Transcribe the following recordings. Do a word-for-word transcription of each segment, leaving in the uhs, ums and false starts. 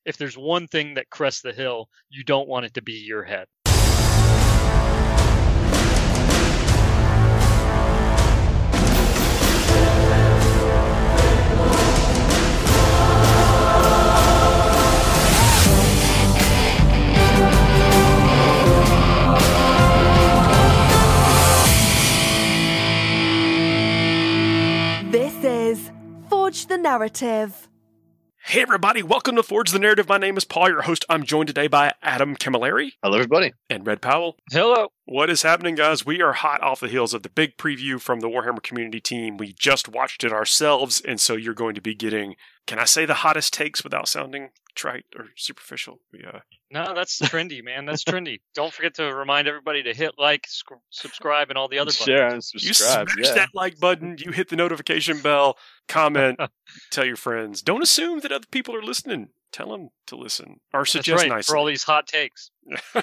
if there's one thing that crests the hill, you don't want it to be your head. This is Forge the Narrative. Hey everybody, welcome to Forge the Narrative. My name is Paul, your host. I'm joined today by Adam Camilleri. Hello everybody. And Red Powell. Hello. What is happening, guys? We are hot off the heels of the big preview from the Warhammer community team. We just watched it ourselves, and so you're going to be getting, can I say the hottest takes without sounding trite or superficial? We, uh... No, that's trendy, man. That's trendy. Don't forget to remind everybody to hit like, sc- subscribe, and all the other buttons. Share and subscribe. You smash yeah. that like button, you hit the notification bell, comment, tell your friends. Don't assume that other people are listening. Tell them to listen. Or suggest That's right, nicely. for all these hot takes. For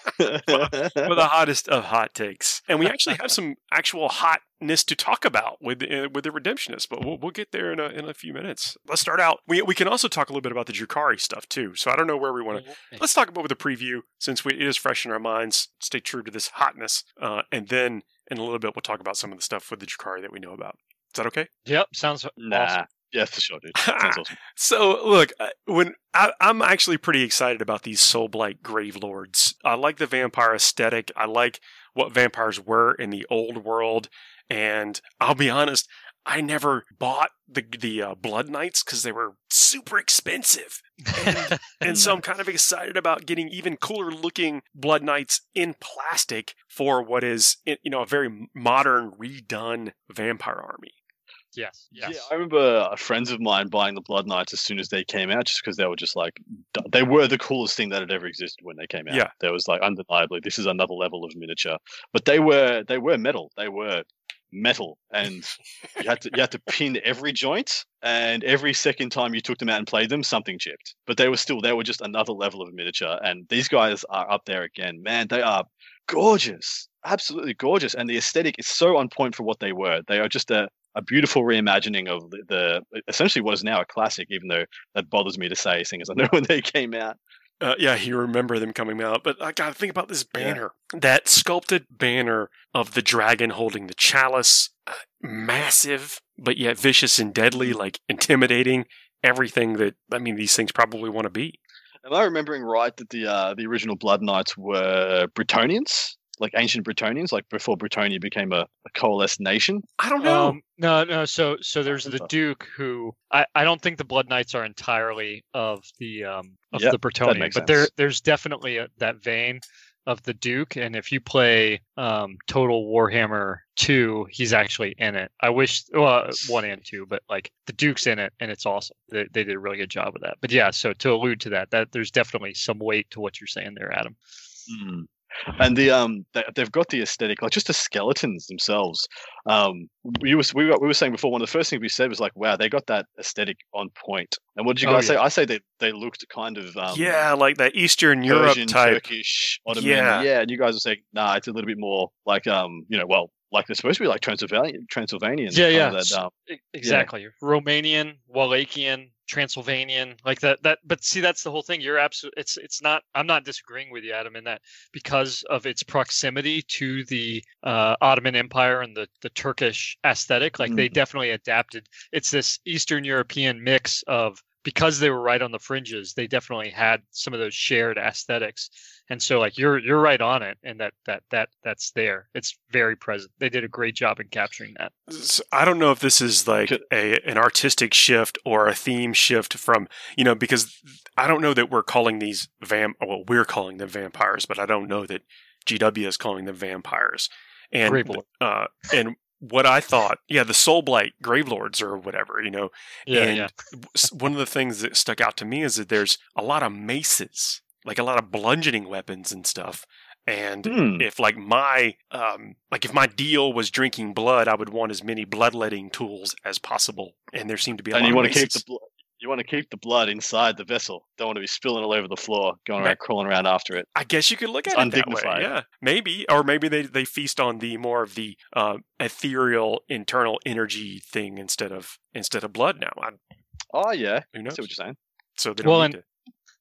the hottest of hot takes. And we actually have some actual hotness to talk about with uh, with the Redemptionists, but we'll, we'll get there in a, in a few minutes. Let's start out. We we can also talk a little bit about the Drukhari stuff, too. So I don't know where we want to... Mm-hmm. Let's talk about with the preview, since we, it is fresh in our minds. Stay true to this hotness. Uh, and then, in a little bit, we'll talk about some of the stuff with the Drukhari that we know about. Is that okay? Yep, sounds nah. awesome. Yeah, for sure, dude. Sounds awesome. So, look, when I, I'm actually pretty excited about these Soulblight Gravelords. I like the vampire aesthetic. I like what vampires were in the old world. And I'll be honest, I never bought the the uh, Blood Knights because they were super expensive. And, and so I'm kind of excited about getting even cooler looking Blood Knights in plastic for what is, you know, a very modern, redone vampire army. Yes, yes. Yeah, I remember friends of mine buying the Blood Knights as soon as they came out, just because they were just like, they were the coolest thing that had ever existed when they came out. Yeah. There was like, undeniably, this is another level of miniature. But they were, they were metal. They were metal. And you had to, you had to pin every joint. And every second time you took them out and played them, something chipped. But they were still, they were just another level of miniature. And these guys are up there again. Man, they are gorgeous. Absolutely gorgeous. And the aesthetic is so on point for what they were. They are just a, a beautiful reimagining of the, the essentially what is now a classic, even though that bothers me to say, seeing as I know when they came out. Uh, yeah, you remember them coming out, but I gotta think about this banner. Yeah. That sculpted banner of the dragon holding the chalice, uh, massive, but yet vicious and deadly, like intimidating, everything that, I mean, these things probably want to be. Am I remembering right that the uh, the original Blood Knights were Bretonnians? Like ancient Bretonnians, like before Bretonia became a, a coalesced nation? I don't know. Um, no, no. So, so there's the Duke, who I, I don't think the Blood Knights are entirely of the um of yep, the Bretonnian, but there there's definitely a, that vein of the Duke. And if you play um Total Warhammer two, he's actually in it. I wish well one and two, but like the Duke's in it, and it's awesome. They they did a really good job of that. But yeah, so to allude to that, that there's definitely some weight to what you're saying there, Adam. Mm. And the um, they, they've got the aesthetic, like just the skeletons themselves. Um, we was we were we were saying before, one of the first things we said was like, wow, they got that aesthetic on point. And what did you guys oh, yeah. say? I say they they looked kind of um, yeah, like that Eastern Europe Persian, type, Turkish, Ottoman. Yeah, yeah. And you guys are saying, nah, it's a little bit more like um, you know, well, like they're supposed to be like Transylvanian, Transylvanian. Yeah, yeah, that, um, exactly. Yeah. Romanian, Wallachian, Transylvanian, like that. That, but see, that's the whole thing. You're absolutely. It's it's not. I'm not disagreeing with you, Adam, in that because of its proximity to the uh, Ottoman Empire and the the Turkish aesthetic. Like mm. they definitely adapted. It's this Eastern European mix of. Because they were right on the fringes, they definitely had some of those shared aesthetics, and so like you're you're right on it, and that that that that's there. It's very present. They did a great job in capturing that. So I don't know if this is like a an artistic shift or a theme shift from you know because I don't know that we're calling these vam well we're calling them vampires, but I don't know that G W is calling them vampires, and uh and. What I thought, yeah, the Soulblight Gravelords or whatever, you know. Yeah, and yeah. one of the things that stuck out to me is that there's a lot of maces, like a lot of bludgeoning weapons and stuff. And hmm. if like my um, like if my deal was drinking blood, I would want as many bloodletting tools as possible. And there seemed to be a and lot you of want maces. to keep the blood. You want to keep the blood inside the vessel. Don't want to be spilling all over the floor, going around, right. crawling around after it. I guess you could look it's at it that way. Yeah, maybe, or maybe they, they feast on the more of the uh, ethereal internal energy thing instead of instead of blood. Now, I, oh yeah, who knows? I see what you're saying. So they don't well, need and to.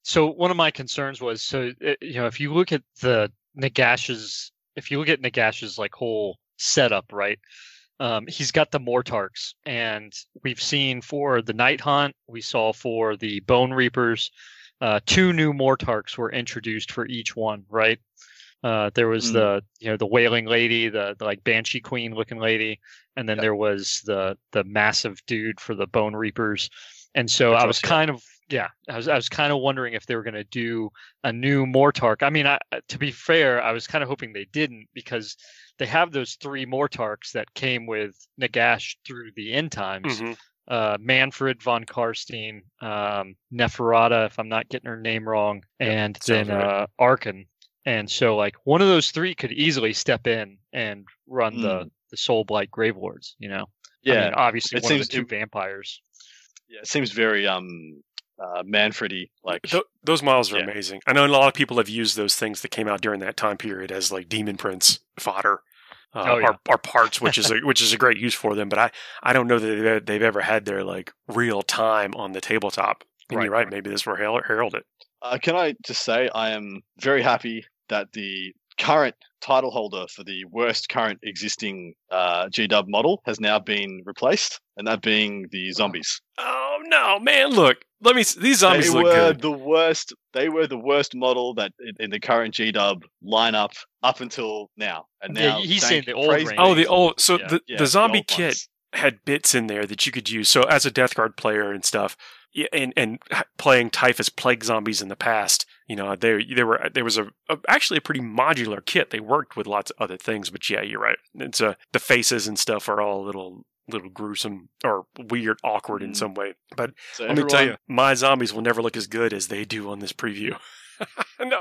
So one of my concerns was, so uh, you know, if you look at the Nagash's, if you look at Nagash's like whole setup, right? Um, he's got the Mortarks, and we've seen for the Night Hunt, we saw for the Bone Reapers, uh, two new Mortarks were introduced for each one, right? Uh, there was Mm. the you know the Wailing Lady, the, the like Banshee Queen looking lady, and then Yep. there was the the massive dude for the Bone Reapers. And so I was Petros, yeah. kind of yeah, I was I was kind of wondering if they were going to do a new Mortark. I mean, I, to be fair, I was kind of hoping they didn't, because they have those three Mortarks that came with Nagash through the end times. hmm Uh, Manfred von Karstein, um, Neferata, if I'm not getting her name wrong, and sounds then right. uh, Arkan. And so, like, one of those three could easily step in and run the Mm. the Soul Blight Grave Lords. You know, Yeah, I mean, obviously it one of seems the two it- vampires. yeah, it seems very um uh Manfredy like. Th- those models are Yeah. amazing. I know a lot of people have used those things that came out during that time period as like Demon Prince fodder. Uh, Oh, yeah. or, or parts, which is a, which is a great use for them, but I, I don't know that they've, they've ever had their like real time on the tabletop. And Right, you're right, right. maybe this will herald, herald it. Uh, can I just say I am very happy that the current title holder for the worst current existing uh, G W model has now been replaced, and that being the zombies. Oh no, man! Look, let me. These zombies they look were good. the worst. They were the worst model that in, in the current G W lineup up until now. And Yeah, now, he's thank- saying the old praise range. Oh, the be- old. So Yeah. the yeah, the zombie old kit ones. had bits in there that you could use. So as a Death Guard player and stuff, yeah, and and h- playing Typhus plague zombies in the past, you know, there there were there was a, a actually a pretty modular kit. They worked with lots of other things, but yeah, you're right. It's uh, the faces and stuff are all a little little gruesome or weird, awkward in Mm. some way. But So let me tell you, everyone- my zombies will never look as good as they do on this preview. no.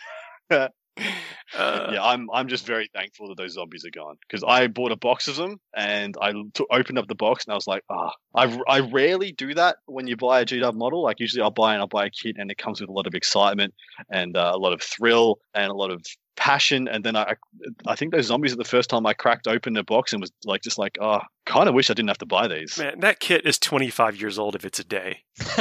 uh, yeah, I'm I'm just very thankful that those zombies are gone, because I bought a box of them and I t- opened up the box and I was like, ah, I I rarely do that when you buy a G W model. Like usually I'll buy and I'll buy a kit and it comes with a lot of excitement and uh, a lot of thrill and a lot of passion. And then I I think those zombies are the first time I cracked open the box and was like just like, oh, kind of wish I didn't have to buy these. Man, that kit is twenty-five years old if it's a day.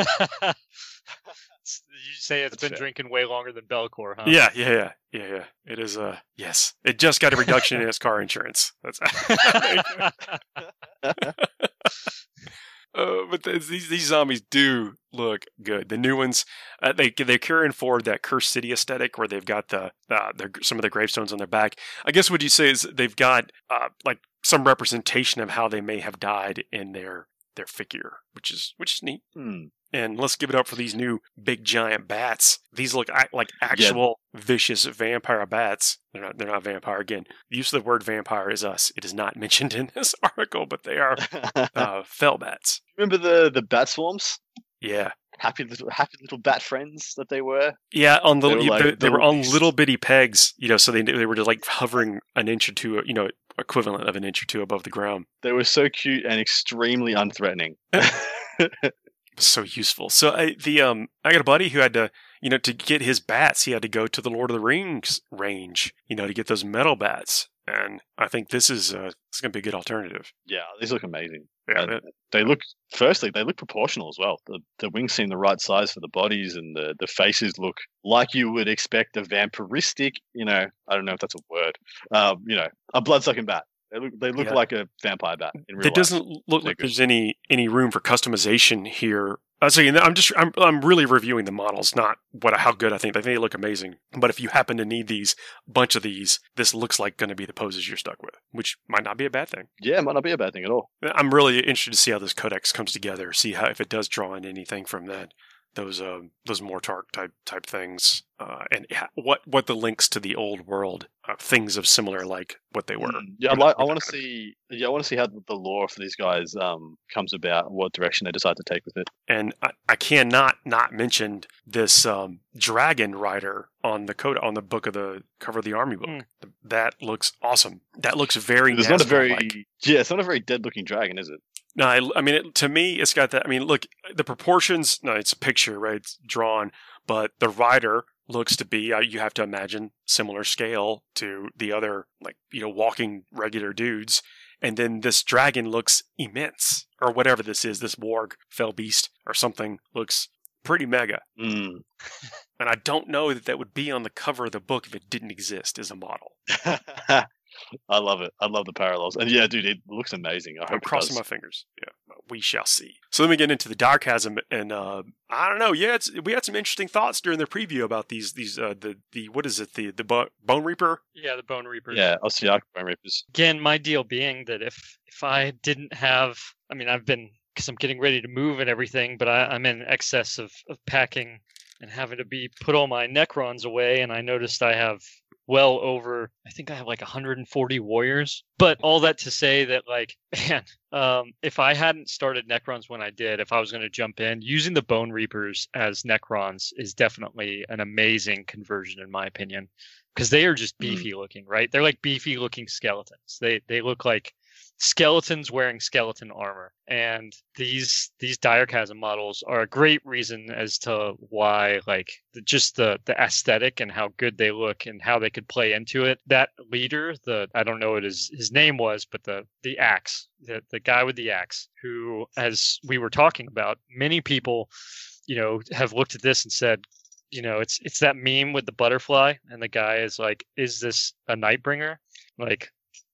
You say it's That's been fair. drinking way longer than Belcor, huh? Yeah, yeah, yeah, yeah, yeah. It is. Uh, yes, it just got a reduction in its car insurance. That's. Uh, but th- these these zombies do look good. The new ones, uh, they they're carrying forward that Cursed City aesthetic, where they've got the uh, their, some of the gravestones on their back. I guess what you say is they've got uh, like some representation of how they may have died in their their figure, which is which is neat. Hmm. And let's give it up for these new big giant bats. These look a- like actual vicious vampire bats. They're not. They're not vampire again. The use of the word vampire is us. It is not mentioned in this article, but they are uh, fell bats. Remember the the bat swarms? Yeah, Happy little happy little bat friends that they were. yeah. On the They they were were, like they were little on beasts. little bitty pegs. You know, so they they were just like hovering an inch or two. You know, equivalent of an inch or two above the ground. They were so cute and extremely unthreatening. So useful. So I, the um, I got a buddy who had to, you know, to get his bats, he had to go to the Lord of the Rings range, you know, to get those metal bats. And I think this is uh, it's going to be a good alternative. Yeah, these look amazing. Yeah, And that- they look, firstly, they look proportional as well. The the wings seem the right size for the bodies, and the, the faces look like you would expect a vampiristic, you know, I don't know if that's a word, um, you know, a blood-sucking bat. They look, they look Yeah. like a vampire bat in real There life. doesn't look They're like good. there's any any room for customization here. Uh, so you know, I'm just I'm I'm really reviewing the models, not what how good I think. I think they look amazing. But if you happen to need these bunch of these, this looks like going to be the poses you're stuck with, which might not be a bad thing. Yeah, it might not be a bad thing at all. I'm really interested to see how this codex comes together. See how if it does draw in anything from that those um those Mortark type type things, uh, and ha- what what the links to the old world uh, things of similar like what they were. Mm. Yeah, I What- like. I what want to they're gonna see. Yeah, I want to see how the lore for these guys um comes about, what direction they decide to take with it. And I, I cannot not mention this um, dragon rider on the code on the book of the cover of the army book. Mm. That looks awesome. That looks very. It's not a very. NASCAR-like. Yeah, it's not a very dead-looking dragon, is it? No, I, I mean it, to me, it's got that. I mean, look, the proportions. No, it's a picture, right? It's drawn, but the rider looks to be. Uh, you have to imagine similar scale to the other, like you know, walking regular dudes. And then this dragon looks immense, or whatever this is. This warg, fell beast, or something looks pretty mega. Mm. And I don't know that that would be on the cover of the book if it didn't exist as a model. I love it. I love the parallels. And yeah, dude, it looks amazing. I hope I'm it crossing does. my fingers. Yeah, we shall see. So let me get into the Dire Chasm, and uh, I don't know. Yeah, it's, we had some interesting thoughts during the preview about these. These uh, the the what is it? The the Bo- Bone Reaper. Yeah, the Bone Reapers. Yeah, Ossiarch Bone Reapers. Again, my deal being that if if I didn't have, I mean, I've been because I'm getting ready to move and everything, but I, I'm in excess of of packing and having to be put all my Necrons away, and I noticed I have well over, I think I have like one hundred forty warriors. But all that to say that, like, man, um, if I hadn't started Necrons when I did, if I was going to jump in, using the Bone Reapers as Necrons is definitely an amazing conversion, in my opinion, because they are just beefy mm. looking, right? They're like beefy looking skeletons. They they look like skeletons wearing skeleton armor, and these these Dire Chasm models are a great reason as to why, like, the, just the the aesthetic and how good they look and how they could play into it. That leader, the I don't know what his his name was, but the the axe, the the guy with the axe, who, as we were talking about, many people, you know, have looked at this and said, you know, it's it's that meme with the butterfly, and the guy is like, is this a Nightbringer? Like,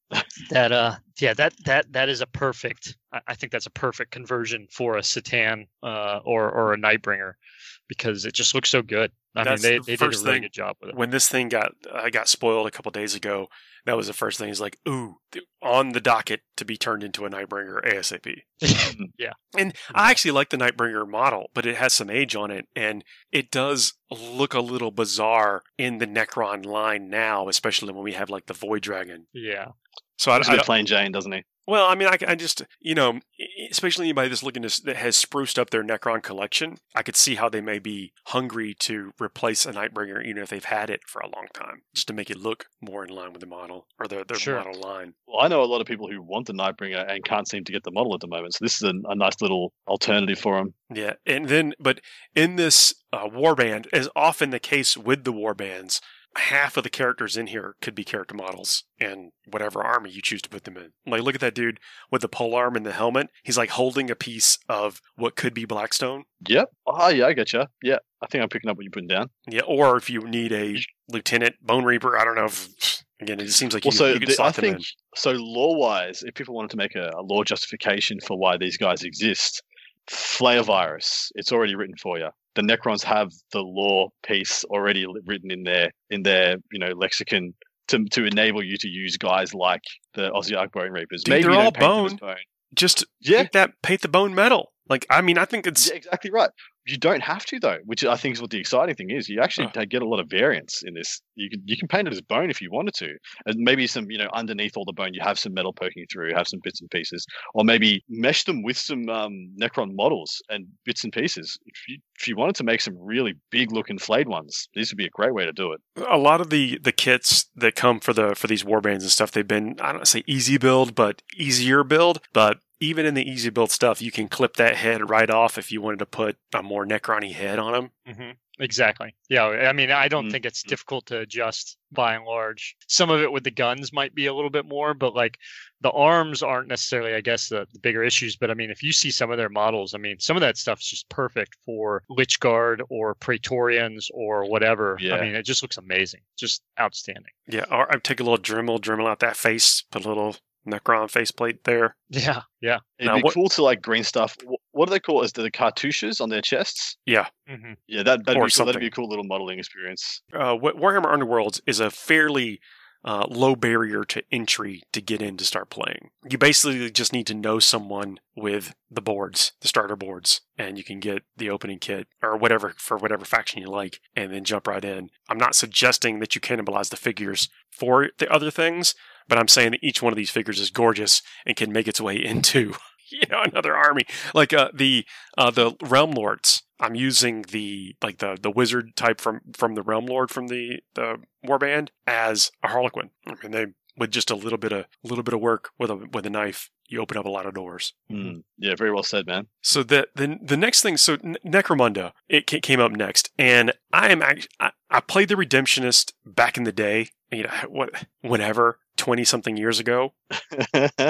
that uh yeah that that that is a perfect I, I think that's a perfect conversion for a Satan uh or or a Nightbringer, because it just looks so good. I That's mean, they, the they did a really thing. good job with it. When this thing got I got spoiled a couple days ago, that was the first thing. Is like, ooh, on the docket to be turned into a Nightbringer ASAP. Yeah. And I actually like the Nightbringer model, but it has some age on it, and it does look a little bizarre in the Necron line now, especially when we have like the Void Dragon. Yeah. So I, He's a bit plain Jane, doesn't he? Well, I mean, I, I just, you know, especially anybody that's looking to, that has spruced up their Necron collection, I could see how they may be hungry to replace a Nightbringer, even if they've had it for a long time, just to make it look more in line with the model or their, their Sure. model line. Well, I know a lot of people who want the Nightbringer and can't seem to get the model at the moment, so this is a, a nice little alternative for them. Yeah, and then, but in this uh, warband, as often the case with the warbands, half of the characters in here could be character models in whatever army you choose to put them in. Like, look at that dude with the polearm and the helmet. He's like holding a piece of what could be Blackstone. Yep. Oh, yeah, I get you. Yeah, I think I'm picking up what you're putting down. Yeah, or if you need a Lieutenant Bone Reaper, I don't know if, again, it just seems like you, well, so you could the, slot I them think, in. so lore-wise, if people wanted to make a, a lore justification for why these guys exist, Flare Virus, it's already written for you. The Necrons have the lore piece already written in their in their you know lexicon to to enable you to use guys like the Ossiarch Bone Reapers. Dude, Maybe they're you don't all paint them as bone. bone. Just Yeah. paint that paint the bone metal. Like, I mean, I think it's Yeah, exactly right. You don't have to though, which I think is what the exciting thing is. You actually Oh. get a lot of variance in this. You can you can paint it as bone if you wanted to, and maybe some you know underneath all the bone you have some metal poking through, have some bits and pieces, or maybe mesh them with some um, Necron models and bits and pieces. If you if you wanted to make some really big looking flayed ones, this would be a great way to do it. a lot of the the kits that come for the for these warbands and stuff. They've been, I don't want to say easy build, but easier build, but. Even in the easy build stuff, you can clip that head right off if you wanted to put a more Necron-y head on him. Mm-hmm. Exactly. Yeah. I mean, I don't Mm-hmm. think it's difficult to adjust by and large. Some of it with the guns might be a little bit more, but like the arms aren't necessarily, I guess, the, the bigger issues. But I mean, if you see some of their models, I mean, some of that stuff is just perfect for Lich Guard or Praetorians or whatever. Yeah. I mean, it just looks amazing. Just outstanding. Yeah, or I'd take a little Dremel, Dremel out that face, put a little Necron faceplate there. Yeah. Yeah. It'd Now, be what- cool to like green stuff. Wh- What do they call it? Is the cartouches on their chests? Yeah. Mm-hmm. Yeah, that that'd Or be cool. That'd be something. a cool little modeling experience. Uh, Wa- Warhammer Underworlds is a fairly uh, low barrier to entry to get in to start playing. You basically just need to know someone with the boards, the starter boards, and you can get the opening kit or whatever for whatever faction you like, and then jump right in. I'm not suggesting that you cannibalize the figures for the other things, but I'm saying that each one of these figures is gorgeous and can make its way into, you know, another army. Like uh, the uh, the Realm Lords. I'm using the like the, the wizard type from, from the Realm Lord from the, the Warband as a Harlequin. I mean, they with just a little bit of little bit of work with a with a knife, you open up a lot of doors. Mm. Yeah, very well said, man. So the the the next thing, so Ne- Necromunda, it ca- came up next, and I am actually I, I played the Redemptionist back in the day, you know, what whenever twenty something years ago,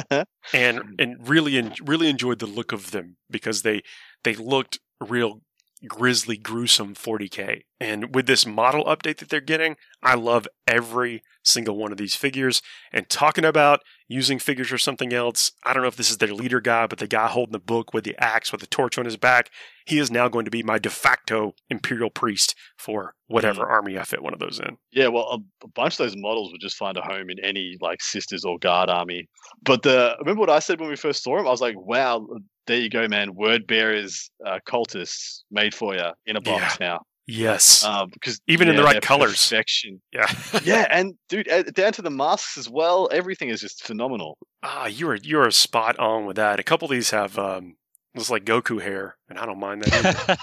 and and really en- really enjoyed the look of them because they they looked real grisly, gruesome forty K. And with this model update that they're getting, I love every single one of these figures. And talking about using figures for something else, I don't know if this is their leader guy, but the guy holding the book with the axe with the torch on his back, he is now going to be my de facto Imperial Priest for whatever mm. army I fit one of those in. Yeah, well, a, a bunch of those models would just find a home in any like Sisters or Guard army. But the remember what I said when we first saw him? I was like, wow, there you go, man. Word bearers, uh, cultists made for you in a box yeah. now. Yes, uh, because even yeah, in the right colors. Perfection. Yeah, yeah, and dude, uh, down to the masks as well. Everything is just phenomenal. Ah, you are you are spot on with that. A couple of these have um, looks like Goku hair, and I don't mind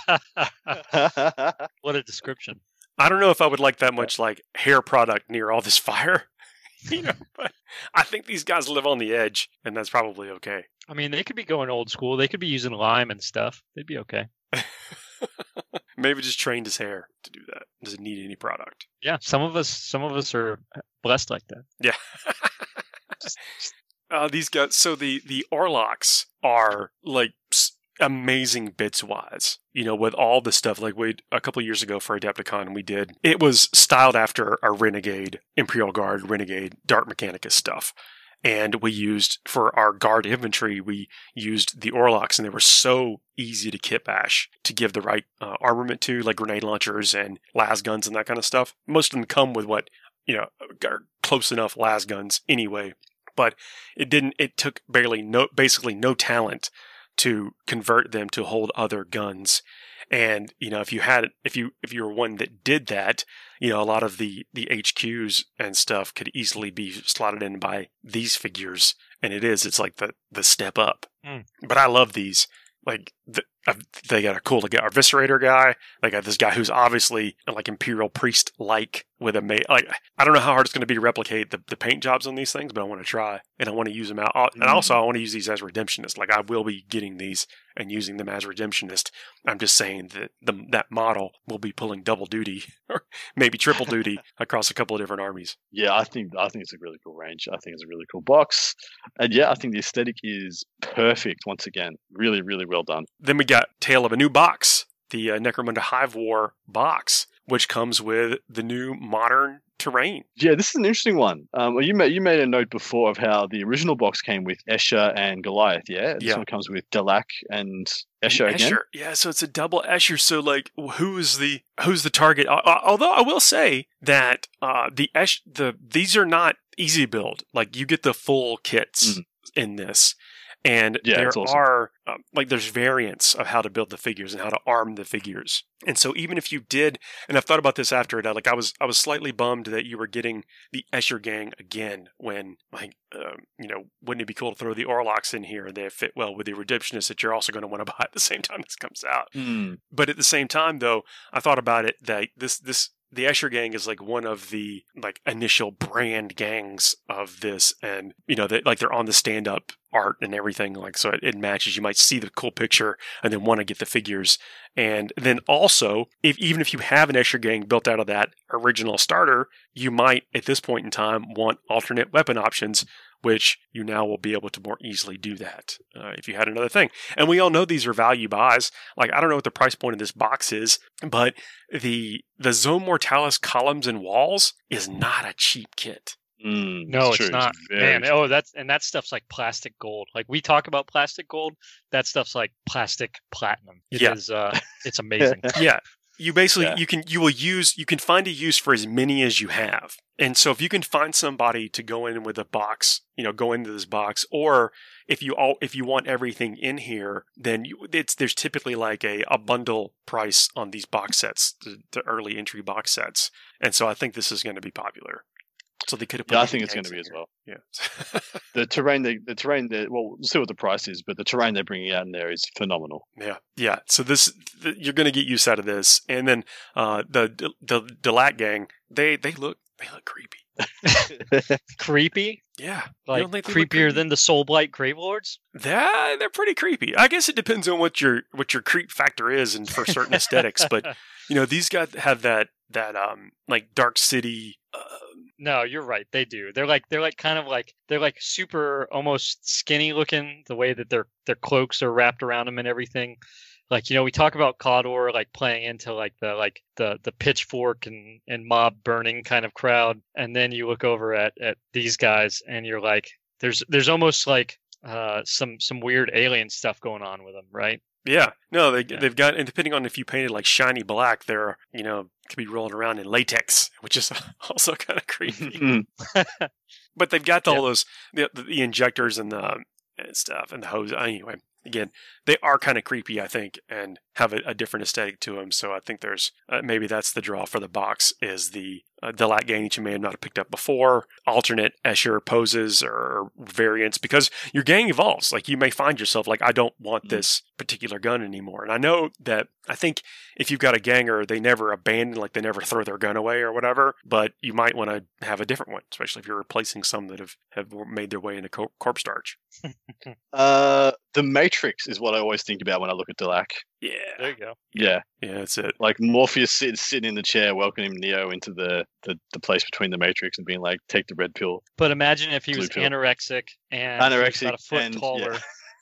that. What a description! I don't know if I would like that much like hair product near all this fire. You know, but I think these guys live on the edge, and that's probably okay. I mean, they could be going old school. They could be using lime and stuff. They'd be okay. Maybe just trained his hair to do that. Doesn't need any product. Yeah, some of us, some of us are blessed like that. Yeah. uh, these guys. So the the Orlocks are like amazing bits wise. You know, with all the stuff like we a couple of years ago for Adepticon we did. It was styled after a Renegade, Imperial Guard, Renegade, Dark Mechanicus stuff. And we used, for our guard infantry, we used the Orlocks, and they were so easy to kit bash to give the right uh, armament to, like grenade launchers and las guns and that kind of stuff. Most of them come with what, you know, are close enough las guns anyway. But it didn't, it took barely no, basically no talent to convert them to hold other guns. And, you know, if you had, if you, if you were one that did that, you know, a lot of the, the H Qs and stuff could easily be slotted in by these figures. And it is, it's like the, the step up. Mm. But I love these. Like, the, uh, they got a cool, they got our Viscerator guy. They got this guy who's obviously like Imperial Priest-like with a, ma- like, I don't know how hard it's going to be to replicate the, the paint jobs on these things, but I want to try. And I want to use them out. Mm-hmm. And also, I want to use these as Redemptionists. Like, I will be getting these and using them as Redemptionist. I'm just saying that the, that model will be pulling double duty, or maybe triple duty, across a couple of different armies. Yeah, I think I think it's a really cool range. I think it's a really cool box. And yeah, I think the aesthetic is perfect once again. Really, really well done. Then we got Tale of a New Box, the uh, Necromunda Hive War box, which comes with the new modern terrain. Yeah, this is an interesting one. Um, you made you made a note before of how the original box came with Escher and Goliath. Yeah, this yeah. one comes with Dalak and Escher again. Escher. Yeah, so it's a double Escher. So like, who's the who's the target? Uh, although I will say that uh, the Esh the these are not easy build. Like you get the full kits mm-hmm. in this. And yeah, there awesome. are, um, like, there's variants of how to build the figures and how to arm the figures. And so even if you did, and I've thought about this after it, like, I was I was slightly bummed that you were getting the Escher gang again when, like, um, you know, wouldn't it be cool to throw the Orlocks in here? They fit well with the Redemptionists that you're also going to want to buy at the same time this comes out. Mm. But at the same time, though, I thought about it that this, this, the Escher gang is like one of the like initial brand gangs of this, and you know that like they're on the stand-up art and everything, like so it, it matches. You might see the cool picture and then want to get the figures, and then also if even if you have an Escher gang built out of that original starter, you might at this point in time want alternate weapon options, which you now will be able to more easily do that uh, if you had another thing. And we all know these are value buys. Like, I don't know what the price point of this box is, but the the Zone Mortalis columns and walls is not a cheap kit. Mm, no, it's, it's not. Man, true. oh, that's and that stuff's like plastic gold. Like we talk about plastic gold, that stuff's like plastic platinum. It yeah. is, uh, it's amazing. yeah. You basically, yeah. you can, you will use, you can find a use for as many as you have. And so if you can find somebody to go in with a box, you know, go into this box, or if you all, if you want everything in here, then you, it's, there's typically like a, a bundle price on these box sets, the, the early entry box sets. And so I think this is going to be popular. So they could have. Put yeah, I think it's going to be here. as well. Yeah. the terrain, they, the terrain, they, well, we'll see what the price is, but the terrain they're bringing out in there is phenomenal. Yeah, yeah. So this, the, you're going to get use out of this, and then uh, the the Dalak gang, they they look they look creepy. Creepy? Yeah, like creepier than the Soulblight Gravelords. Yeah, they're pretty creepy. I guess it depends on what your what your creep factor is, and for certain aesthetics. But you know, these guys have that that um like Dark City. Uh, No, you're right. They do. They're like they're like kind of like they're like super almost skinny looking. The way that their their cloaks are wrapped around them and everything. like, you know, we talk about Cawdor like playing into like the like the the pitchfork and and mob burning kind of crowd, and then you look over at at these guys and you're like, there's there's almost like uh some some weird alien stuff going on with them, right? Yeah, no, they Yeah. they've got, and depending on if you painted like shiny black, they're, you know, could be rolling around in latex, which is also kind of creepy. But they've got all Yeah. those the, the injectors and the and stuff and the hose. Anyway, again, they are kind of creepy, I think, and have a, a different aesthetic to them. So I think there's uh, maybe that's the draw for the box is the uh, Delac gang that you may have not picked up before, alternate Escher poses or variants, because your gang evolves. Like you may find yourself like, I don't want Mhm. this particular gun anymore. And I know that I think if you've got a ganger, they never abandon, like they never throw their gun away or whatever, but you might want to have a different one, especially if you're replacing some that have, have made their way into cor- corpse starch. Uh, the Matrix is what I always think about when I look at Delac. There Yeah. you go. Yeah, Yeah, that's it. like Morpheus sitting sitting in the chair, welcoming Neo into the, the, the place between the Matrix and being like, take the red pill. But imagine if he was Blue pill. anorexic and he was Anorexic about a foot and- yeah. taller.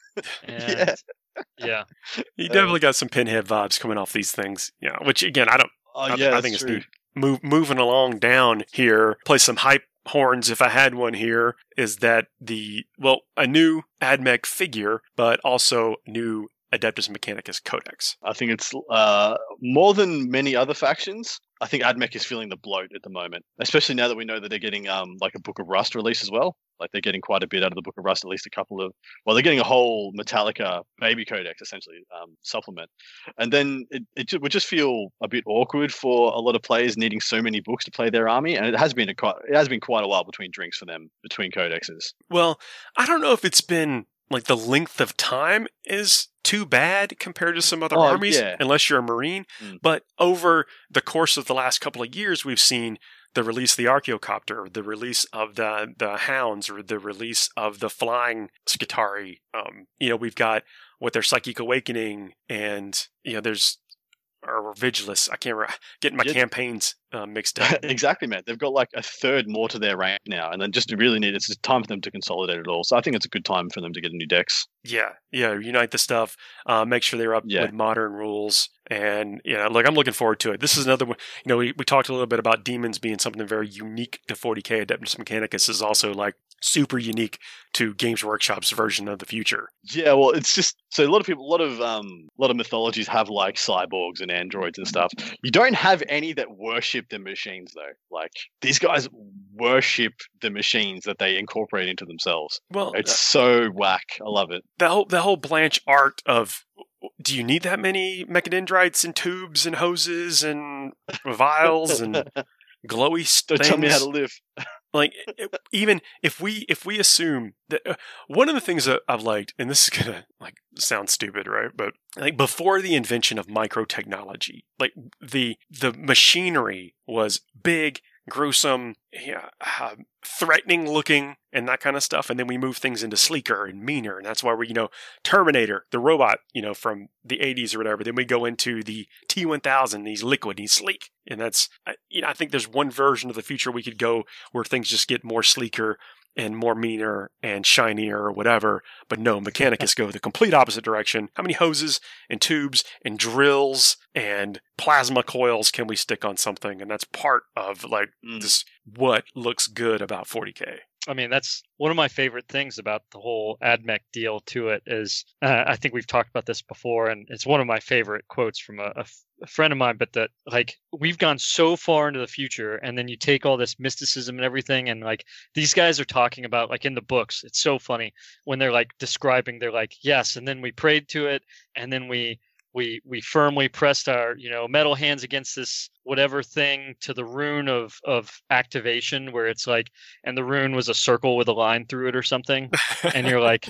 Yeah. And, yeah. You Uh, definitely got some Pinhead vibes coming off these things. Yeah, which again, I don't. Oh, I, yeah, I that's think it's true. neat. Move, moving along down here, play some hype horns if I had one here, is that the, well, a new AdMech figure, but also new Adeptus Mechanicus Codex. I think it's uh, more than many other factions. I think AdMech is feeling the bloat at the moment, especially now that we know that they're getting um like a Book of Rust release as well. Like they're getting quite a bit out of the Book of Rust, at least a couple of. Well, they're getting a whole Metallica baby codex essentially um, supplement, and then it, it ju- would just feel a bit awkward for a lot of players needing so many books to play their army, and it has been a quite it has been quite a while between drinks for them between codexes. Well, I don't know if it's been like the length of time is too bad compared to some other Oh, armies, yeah. unless you're a Marine. Mm. But over the course of the last couple of years, we've seen the release of the Archaeocopter, the release of the the Hounds, or the release of the Flying Skitarii. Um, you know, we've got what their Psychic Awakening, and you know, there's or Vigilus. I can't remember. Getting my Yeah. campaigns uh, mixed up. Exactly, man. They've got like a third more to their rank now, and then just to really need it's just time for them to consolidate it all. So I think it's a good time for them to get a new decks. Yeah, yeah. Unite the stuff. Uh, make sure they're up Yeah. with modern rules. And, you know, look, I'm looking forward to it. This is another one. You know, we, we talked a little bit about demons being something very unique to forty K. Adeptus Mechanicus is also like super unique to Games Workshop's version of the future. Yeah, well, it's just so a lot of people, a lot of um, a lot of mythologies have like cyborgs and androids and stuff. You don't have any that worship the machines though. Like these guys worship the machines that they incorporate into themselves. Well, It's so whack. I love it. the whole the whole Blanche art of, do you need that many mechadendrites and tubes and hoses and vials and glowy Don't things? tell me how to live. Like, it- even if we if we assume that uh, one of the things that I've liked, and this is gonna like sound stupid, right? But like before the invention of microtechnology, like the the machinery was big, gruesome, yeah, uh, threatening looking, and that kind of stuff. And then we move things into sleeker and meaner, and that's why we, you know, Terminator, the robot, you know, from the eighties or whatever. Then we go into the T one thousand, he's liquid, he's sleek, and that's, I- you know, I think there's one version of the future we could go where things just get more sleeker and more meaner and shinier or whatever. But no, Mechanicus go the complete opposite direction. How many hoses and tubes and drills and plasma coils can we stick on something? And that's part of like Mm. this, what looks good about forty K. I mean, that's one of my favorite things about the whole AdMech deal to it is, uh, I think we've talked about this before, and it's one of my favorite quotes from a, a f- a friend of mine, but that like we've gone so far into the future, and then you take all this mysticism and everything, and like these guys are talking about, like in the books, it's so funny when they're like describing, they're like, yes, and then we prayed to it, and then we we we firmly pressed our, you know, metal hands against this whatever thing to the rune of of activation, where it's like, and the rune was a circle with a line through it or something, and you're like,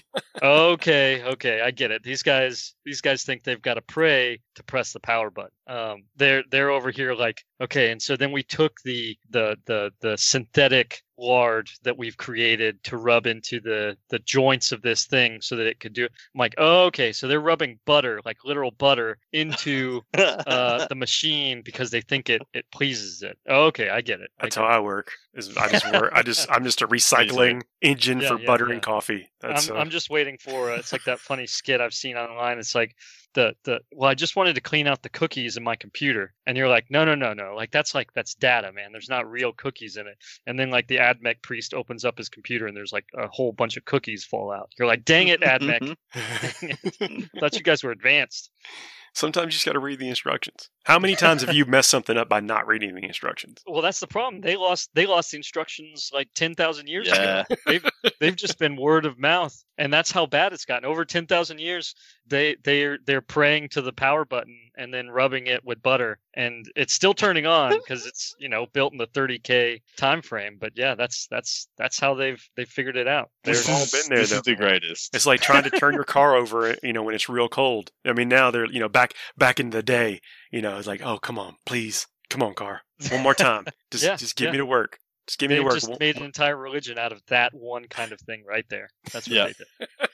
okay, okay, I get it. These guys, these guys think they've got to pray to press the power button. Um, they're they're over here like, okay, and so then we took the the the the synthetic lard that we've created to rub into the the joints of this thing so that it could do it. I'm like, oh, okay, so they're rubbing butter, like literal butter, into uh, the machine because they think think it it pleases it. Oh, okay, I get it. I That's get how it. I work. Is I just work. I just I'm just a recycling engine Yeah, for yeah, butter yeah. and coffee. That's I'm uh, I'm just waiting for uh, it's like that funny skit I've seen online. It's like the the well, I just wanted to clean out the cookies in my computer, and you're like, no, no, no, no, like that's like that's data, man. There's not real cookies in it. And then like the AdMech priest opens up his computer, and there's like a whole bunch of cookies fall out. You're like, dang it, AdMech! Thought you guys were advanced. sometimes you just got to read the instructions. How many times have you messed something up by not reading the instructions? Well, that's the problem. They lost they lost the instructions like ten thousand years Yeah. ago. They've they've just been word of mouth, and that's how bad it's gotten. Over ten thousand years, they they're they're praying to the power button and then rubbing it with butter, and it's still turning on because it's you know built in the thirty K time frame. But yeah, that's that's that's how they've they've figured it out. We've There's all This is- been there, This though, is the man. greatest. It's like trying to turn your car over, you know, when it's real cold. I mean, now they're, you know, back back in the day, you know, it's like, oh, come on, please, come on, car, one more time, just Yeah, just get yeah. me to work, just get me they to work. just made an entire religion out of that one kind of thing right there. That's what Yeah. they did.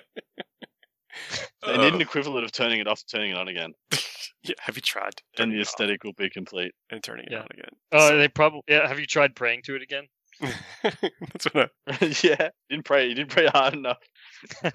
They need Uh, an equivalent of turning it off and turning it on again, yeah, have you tried and turning the it off aesthetic will be complete. and turning it Yeah. on again? Oh, they probably. Yeah, have you tried praying to it again? So, that's what I, yeah, didn't pray. You didn't pray hard enough. Uh,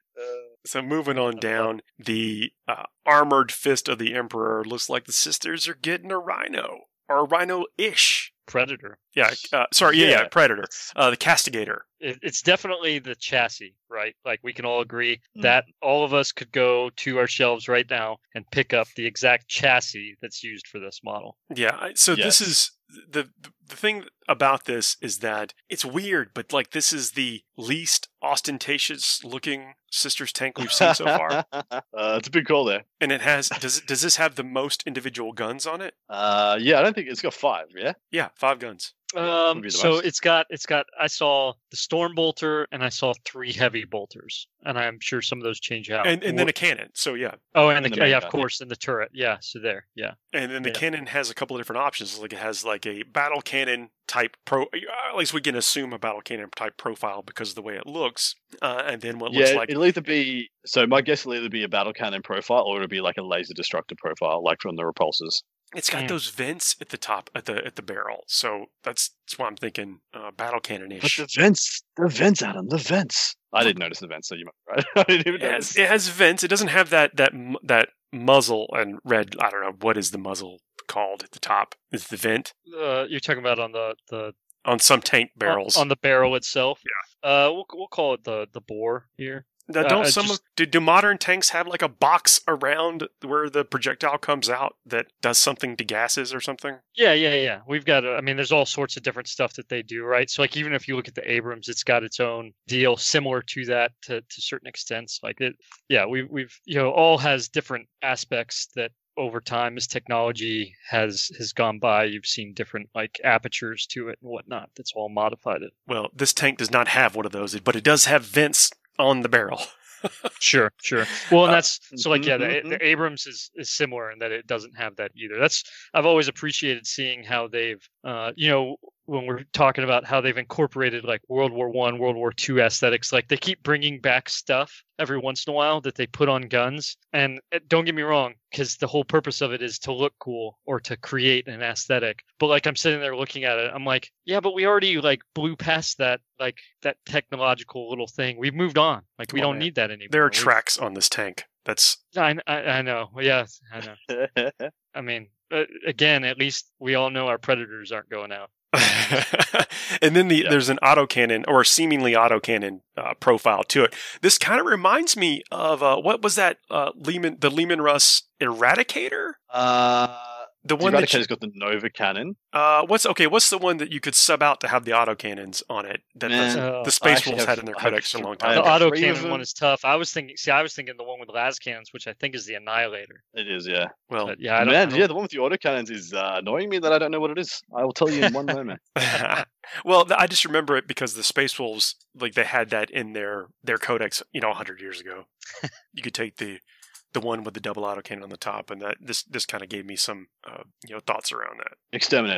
so moving on down, the uh, armored fist of the Emperor looks like the sisters are getting a rhino or a rhino-ish. Predator. Yeah, uh, sorry, yeah, yeah, Yeah. Predator, uh, the Castigator. It, it's definitely the chassis, right? Like we can all agree Mm. that all of us could go to our shelves right now and pick up the exact chassis that's used for this model. Yeah. I- So this Yes. is the the thing about this is that it's weird, but like this is the least ostentatious looking Sisters tank we've seen so far, uh, it's a big call there. and it has does it does this have the most individual guns on it? Uh, yeah, I don't think it's got five. Yeah, Yeah, five guns. Um, be the so most. it's got it's got. I saw the storm bolter and I saw three heavy bolters, and I'm sure some of those change out. And and then Wha- a cannon. So yeah. oh, and the, and the main yeah, of gun. course, and the turret. Yeah, so there, yeah. And then the Yeah. cannon has a couple of different options. Like it has like a battle cannon type pro. At least we can assume a battle cannon type profile because of the way it looks. Uh, and then what yeah. looks like It'll either be so. My guess will either be a battle cannon profile, or it'll be like a laser destructor profile, like from the repulsors. it's got Mm. those vents at the top at the at the barrel. So that's that's why I'm thinking uh, battle cannon But ish. the vents, the vents, Adam, the vents. I didn't notice the vents, so you might be right. I didn't even It notice. has, it has vents. It doesn't have that that mu- that muzzle and red. I don't know what is the muzzle called at the top. Is the vent Uh, you're talking about on the the on some tank barrels? on, on the barrel itself. Yeah. Uh, we'll we'll call it the the bore here. Now, uh, don't I some just- of, do, do modern tanks have like a box around where the projectile comes out that does something to gases or something? Yeah, yeah, yeah. We've got. uh, I mean, there's all sorts of different stuff that they do, right? So, like, even if you look at the Abrams, it's got its own deal, similar to that to to certain extents. Like it, yeah. We've we've you know all has different aspects that over time as technology has has gone by, you've seen different like apertures to it and whatnot. That's all modified it. Well, this tank does not have one of those, but it does have vents on the barrel. Sure, sure. Well, and Uh, that's so like yeah, the, mhm, the Abrams is is similar in that it doesn't have that either. That's I've always appreciated seeing how they've uh you know when we're talking about how they've incorporated like World War One, World War Two aesthetics. Like they keep bringing back stuff every once in a while that they put on guns. And uh, don't get me wrong, because the whole purpose of it is to look cool or to create an aesthetic. But like I'm sitting there looking at it, I'm like, yeah, but we already like blew past that like that technological little thing. We've moved on. Like we Come on, don't man. need that anymore. There are We've- tracks on this tank. That's I, I, I know. Yeah, I know. I mean, uh, again, at least we all know our predators aren't going out. and then the Yeah. there's an autocannon or seemingly autocannon uh, profile to it. This kind of reminds me of uh, what was that uh, Lehman the Lehman Russ Eradicator? uh, The the one that you, Eradicator's got the Nova cannon. uh, what's okay? What's the one that you could sub out to have the autocannons on it? That Man, the, Uh, the I Space actually Wolves have- had in their I have codex a th- long I time The have ago. auto three of cannon one them. is tough. I was thinking. See, I was thinking the one with las cannons, which I think is the Annihilator. It is, yeah. Well, But yeah, I don't, I Man, don't- yeah, the one with the autocannons is uh, annoying me that I don't know what it is. I will tell you in one moment. well, th- I just remember it because the Space Wolves, like they had that in their their codex, you know, a hundred years ago. You could take the the one with the double autocannon on the top, and that this this kind of gave me some uh, you know thoughts around that. Exterminator.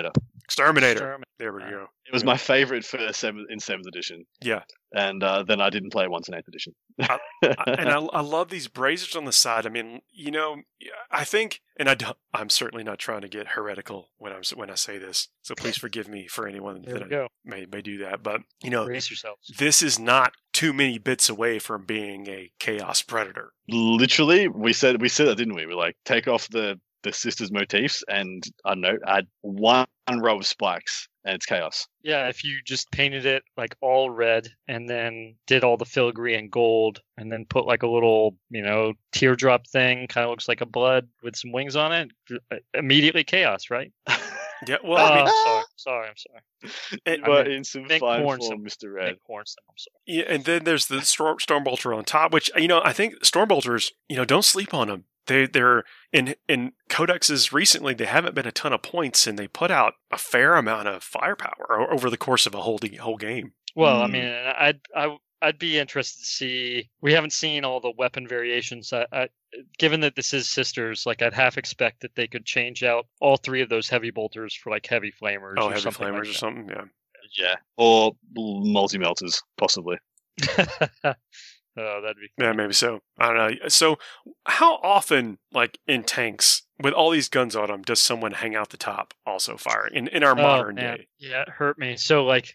Exterminator. Extermin- There we Uh, go. It was Yeah. my favorite for seventh in seventh edition, Yeah. and uh, then I didn't play it once in eighth edition. I- and I, I love these braziers on the side. I mean, you know, I think, and I don't, I'm certainly not trying to get heretical when I'm when I say this. So please forgive me for anyone There that we go. may may do that. But you know, Brace yourselves. this is not too many bits away from being a chaos predator. Literally, we said we said that, didn't we? We like take off the the sisters motifs and I don't know, add one row of spikes, and it's chaos. Yeah, if you just painted it like all red and then did all the filigree in gold and then put like a little, you know, teardrop thing, kind of looks like a blood with some wings on it, immediately chaos, right? Yeah. Well, Oh, I mean, I'm sorry. Sorry, I'm sorry. and, You are mean, in some Nick fine Hornsome. form, Mister Red. Nick Hornsome, I'm sorry. yeah, and then there's the Storm, Stormbolter on top, which you know I think Stormbolters, you know, don't sleep on them. They they're in in codexes recently. They haven't been a ton of points, and they put out a fair amount of firepower o- over the course of a whole whole game. Well, I Hmm. mean, I'd I I'd be interested to see. We haven't seen all the weapon variations. I, I, given that this is sisters, like I'd half expect that they could change out all three of those heavy bolters for like heavy flamers. Oh, or heavy something flamers like or something. Yeah. Yeah, or multi melters, possibly. that. Oh, that'd be. Yeah, maybe so. I don't know. So, how often, like in tanks, with all these guns on them, does someone hang out the top also firing in, in our Oh, modern man. day? Yeah, it hurt me. So like,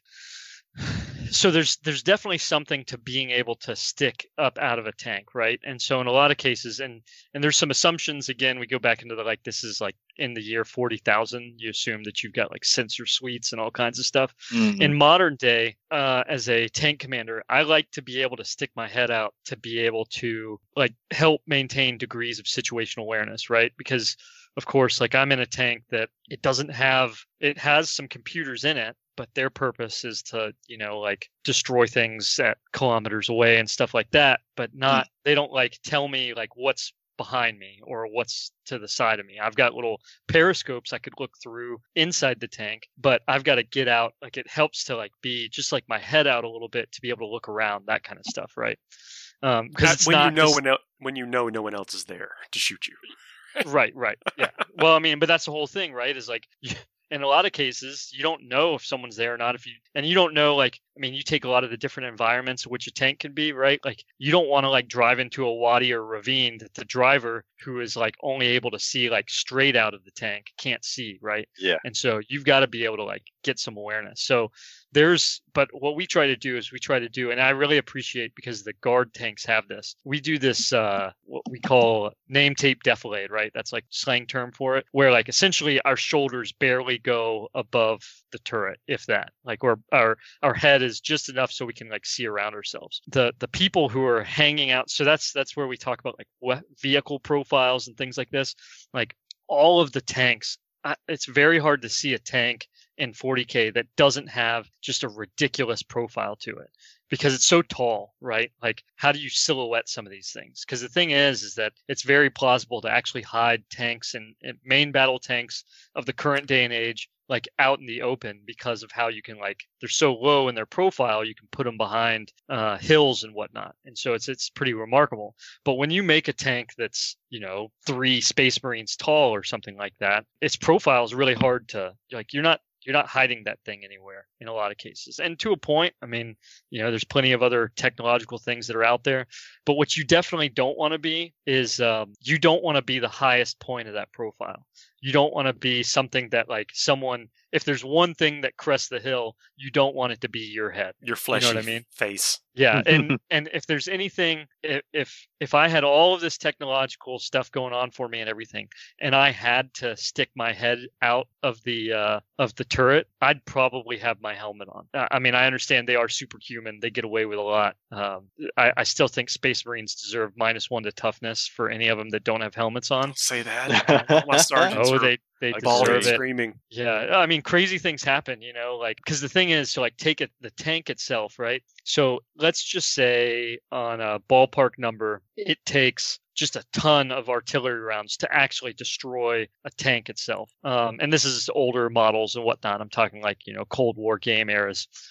so there's there's definitely something to being able to stick up out of a tank, right? And so in a lot of cases, and and there's some assumptions. Again, we go back into the like this is like in the year forty thousand. You assume that you've got like sensor suites and all kinds of stuff. Mhm. In modern day, uh, as a tank commander, I like to be able to stick my head out to be able to like help maintain degrees of situational awareness, right? Because of course, like I'm in a tank that it doesn't have, it has some computers in it, but their purpose is to, you know, like destroy things at kilometers away and stuff like that, but not, they don't like tell me like what's behind me or what's to the side of me. I've got little periscopes I could look through inside the tank, but I've got to get out. Like it helps to like be just like my head out a little bit to be able to look around, that kind of stuff, right? Um, because That- it's when not you know just- when, el- when you know no one else is there to shoot you. right, right, yeah. Well, I mean, but that's the whole thing, right? Is like in a lot of cases, you don't know if someone's there or not. If you and you don't know, like, I mean, you take a lot of the different environments in which a tank can be, right? Like, you don't want to like drive into a wadi or ravine that the driver who is like only able to see like straight out of the tank can't see, right? Yeah. And so you've got to be able to like get some awareness. So there's, but what we try to do is we try to do, and I really appreciate because the guard tanks have this. We do this, uh, what we call name tape defilade, right? That's like slang term for it, where like essentially our shoulders barely go above the turret, if that. Like, or our our head is just enough so we can like see around ourselves. The the people who are hanging out, so that's that's where we talk about like what vehicle profiles and things like this. Like all of the tanks, I, it's very hard to see a tank in forty K that doesn't have just a ridiculous profile to it because it's so tall, right? Like, how do you silhouette some of these things? Because the thing is, is that it's very plausible to actually hide tanks and, and main battle tanks of the current day and age, like out in the open because of how you can like, they're so low in their profile, you can put them behind uh, hills and whatnot. And so it's, it's pretty remarkable. But when you make a tank that's, you know, three Space Marines tall or something like that, its profile is really hard to, like, you're not, you're not hiding that thing anywhere in a lot of cases. And to a point, I mean, you know, there's plenty of other technological things that are out there. But what you definitely don't want to be is um, you don't want to be the highest point of that profile. You don't want to be something that like someone, if there's one thing that crests the hill, you don't want it to be your head. Your fleshy what I mean? face. Yeah, and and if there's anything, i- if if I had all of this technological stuff going on for me and everything, and I had to stick my head out of the uh, of the turret, I'd probably have my helmet on. Uh, I mean, I understand they are superhuman; they get away with a lot. Um, I, I still think Space Marines deserve minus one to toughness for any of them that don't have helmets on. Don't say that. My sergeants Oh, are they they Like bawling deserve and it. screaming. Yeah, I mean, crazy things happen, you know, like, because the thing is, so like, take it, the tank itself, right? So let's just say on a ballpark number, it takes just a ton of artillery rounds to actually destroy a tank itself. Um, and this is older models and whatnot. I'm talking like, you know, Cold War game eras.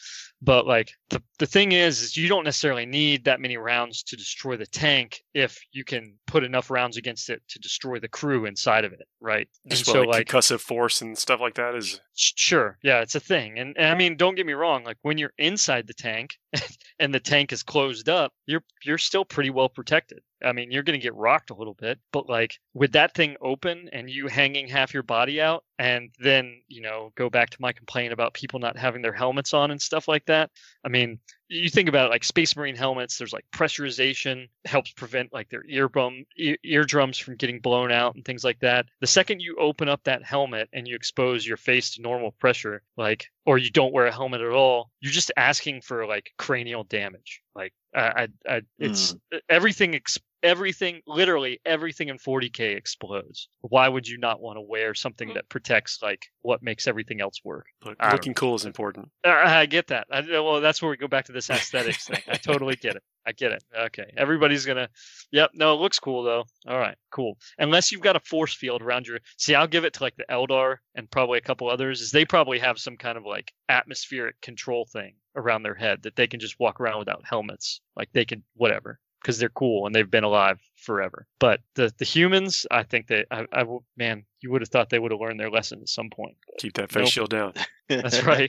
But like the the thing is, is you don't necessarily need that many rounds to destroy the tank if you can put enough rounds against it to destroy the crew inside of it, right? Just and what, so like like concussive force and stuff like that is. Sure, yeah, it's a thing. And, and I mean, don't get me wrong, like when you're inside the tank and the tank is closed up, you're you're still pretty well protected. I mean, you're going to get rocked a little bit, but like with that thing open and you hanging half your body out, and then, you know, go back to my complaint about people not having their helmets on and stuff like that. I mean, you think about it, like Space Marine helmets, there's like pressurization, helps prevent like their earbum, ear, eardrums from getting blown out and things like that. The second you open up that helmet and you expose your face to normal pressure, like, or you don't wear a helmet at all, you're just asking for like cranial damage. Like, I, I, I it's mm. everything. Ex- Everything, literally everything in forty K explodes. Why would you not want to wear something that protects like what makes everything else work? Look, looking cool is important. I, I get that. I, well, that's where we go back to this aesthetics thing. I totally get it. I get it. Okay. Everybody's going to, yep. No, it looks cool though. All right, cool. Unless you've got a force field around your, see, I'll give it to like the Eldar and probably a couple others, is they probably have some kind of like atmospheric control thing around their head that they can just walk around without helmets. Like they can, whatever. Because they're cool and they've been alive forever. But the, the humans, I think they, I, I, man, you would have thought they would have learned their lesson at some point. Keep that face nope. shield down. That's right.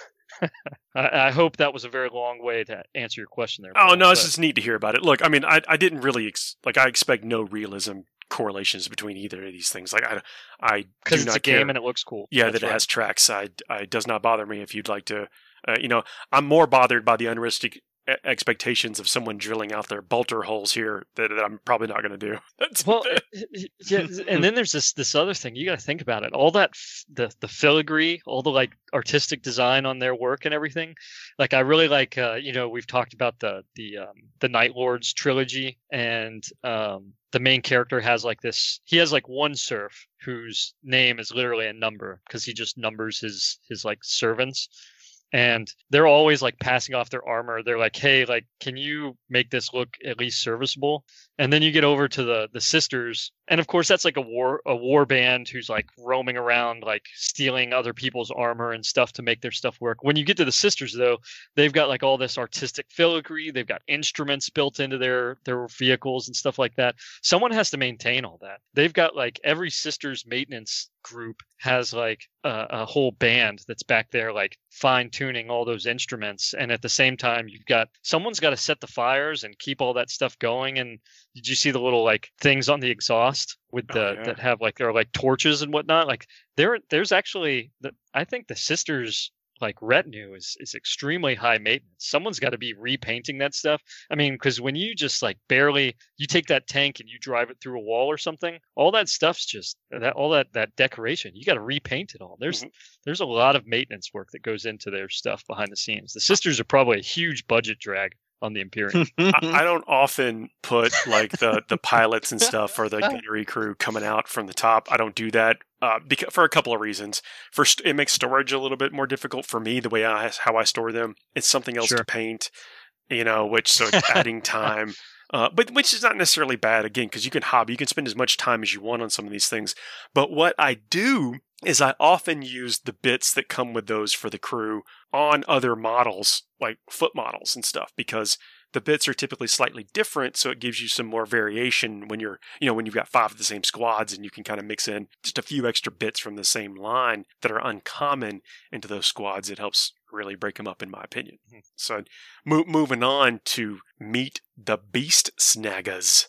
I, I hope that was a very long way to answer your question there. Oh, Paul, no, but... it's just neat to hear about it. Look, I mean, I, I didn't really, ex- like, I expect no realism correlations between either of these things. Like, I, I Because do it's not a game care. and it looks cool. Yeah, That's that it right. has tracks. I, I, it does not bother me if you'd like to, uh, you know, I'm more bothered by the unrealistic expectations of someone drilling out their bolter holes here that, that I'm probably not going to do. That's well, yeah, and then there's this this other thing you got to think about it. All that f- the the filigree, all the like artistic design on their work and everything. Like I really like, uh, you know, we've talked about the the um, the Night Lords trilogy, and um, the main character has like this. He has like one serf whose name is literally a number because he just numbers his his like servants. And they're always like passing off their armor. They're like, hey, like, can you make this look at least serviceable? And then you get over to the the sisters. And of course, that's like a war a war band who's like roaming around, like stealing other people's armor and stuff to make their stuff work. When you get to the sisters, though, they've got like all this artistic filigree. They've got instruments built into their, their vehicles and stuff like that. Someone has to maintain all that. They've got like every sister's maintenance group has like a, a whole band that's back there like fine tuning all those instruments, and at the same time you've got someone's got to set the fires and keep all that stuff going. And did you see the little like things on the exhaust with the oh, yeah. that have like they're like torches and whatnot? Like there there's actually the, I think the sisters like retinue is is extremely high maintenance. Someone's got to be repainting that stuff. I mean, because when you just like barely you take that tank and you drive it through a wall or something, all that stuff's just that all that that decoration. You got to repaint it all. There's mm-hmm. there's a lot of maintenance work that goes into their stuff behind the scenes. The sisters are probably a huge budget drag on the Imperium. I, I don't often put like the the pilots and stuff or the gunnery crew coming out from the top. I don't do that uh, because for a couple of reasons. First, it makes storage a little bit more difficult for me. The way I how I store them, it's something else sure. to paint, you know, which so it's adding time. Uh, but which is not necessarily bad again because you can hobby, you can spend as much time as you want on some of these things. But what I do is I often use the bits that come with those for the crew on other models, like foot models and stuff, because the bits are typically slightly different, so it gives you some more variation when you're, you know, when you've got five of the same squads, and you can kind of mix in just a few extra bits from the same line that are uncommon into those squads. It helps really break them up, in my opinion. Mm-hmm. So, mo- moving on to meet the Beast Snaggas,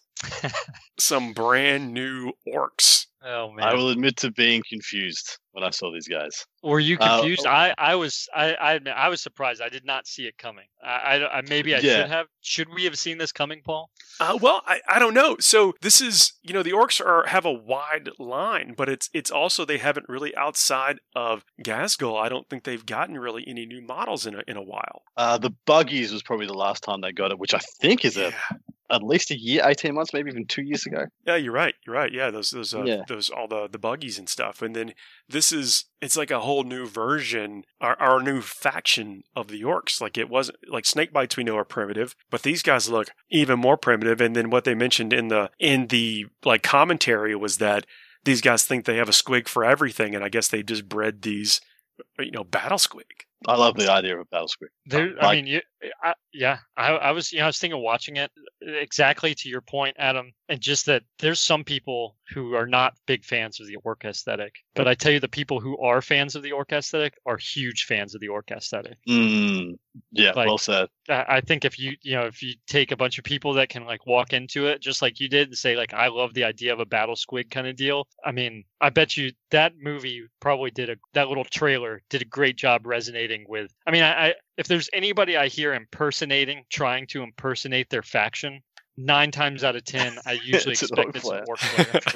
some brand new orcs. Oh man! I will admit to being confused when I saw these guys. Were you confused? Uh, I, I was I I, I was surprised. I did not see it coming. I, I, I maybe I yeah. should have. Should we have seen this coming, Paul? Uh, well, I, I don't know. So this is, you know, the orcs are have a wide line, but it's it's also they haven't really outside of Ghazghkull. I don't think they've gotten really any new models in a in a while. Uh, the buggies was probably the last time they got it, which I think is yeah. a at least a year, eighteen months, maybe even two years ago. Yeah, you're right. You're right. Yeah, those those uh, yeah. those all the the buggies and stuff. And then this is it's like a whole new version, our, our new faction of the orcs. Like it wasn't like snakebites we know are primitive, but these guys look even more primitive. And then what they mentioned in the in the like commentary was that these guys think they have a squig for everything, and I guess they just bred these, you know, battle squig. I love the idea of a battle squid. There, Like- I mean, you, I, yeah, I, I was, you know, I was thinking of watching it exactly to your point, Adam, and just that there's some people who are not big fans of the orc aesthetic, but I tell you, the people who are fans of the orc aesthetic are huge fans of the orc aesthetic. Mm, yeah, Like- well said. I I think if you, you know, if you take a bunch of people that can like walk into it just like you did and say like, I love the idea of a battle squid kind of deal. I mean, I bet you that movie probably did a, that little trailer did a great job resonating with, I mean, I, I if there's anybody I hear impersonating, trying to impersonate their faction, nine times out of ten, I usually It's an expect orc it's an player. orc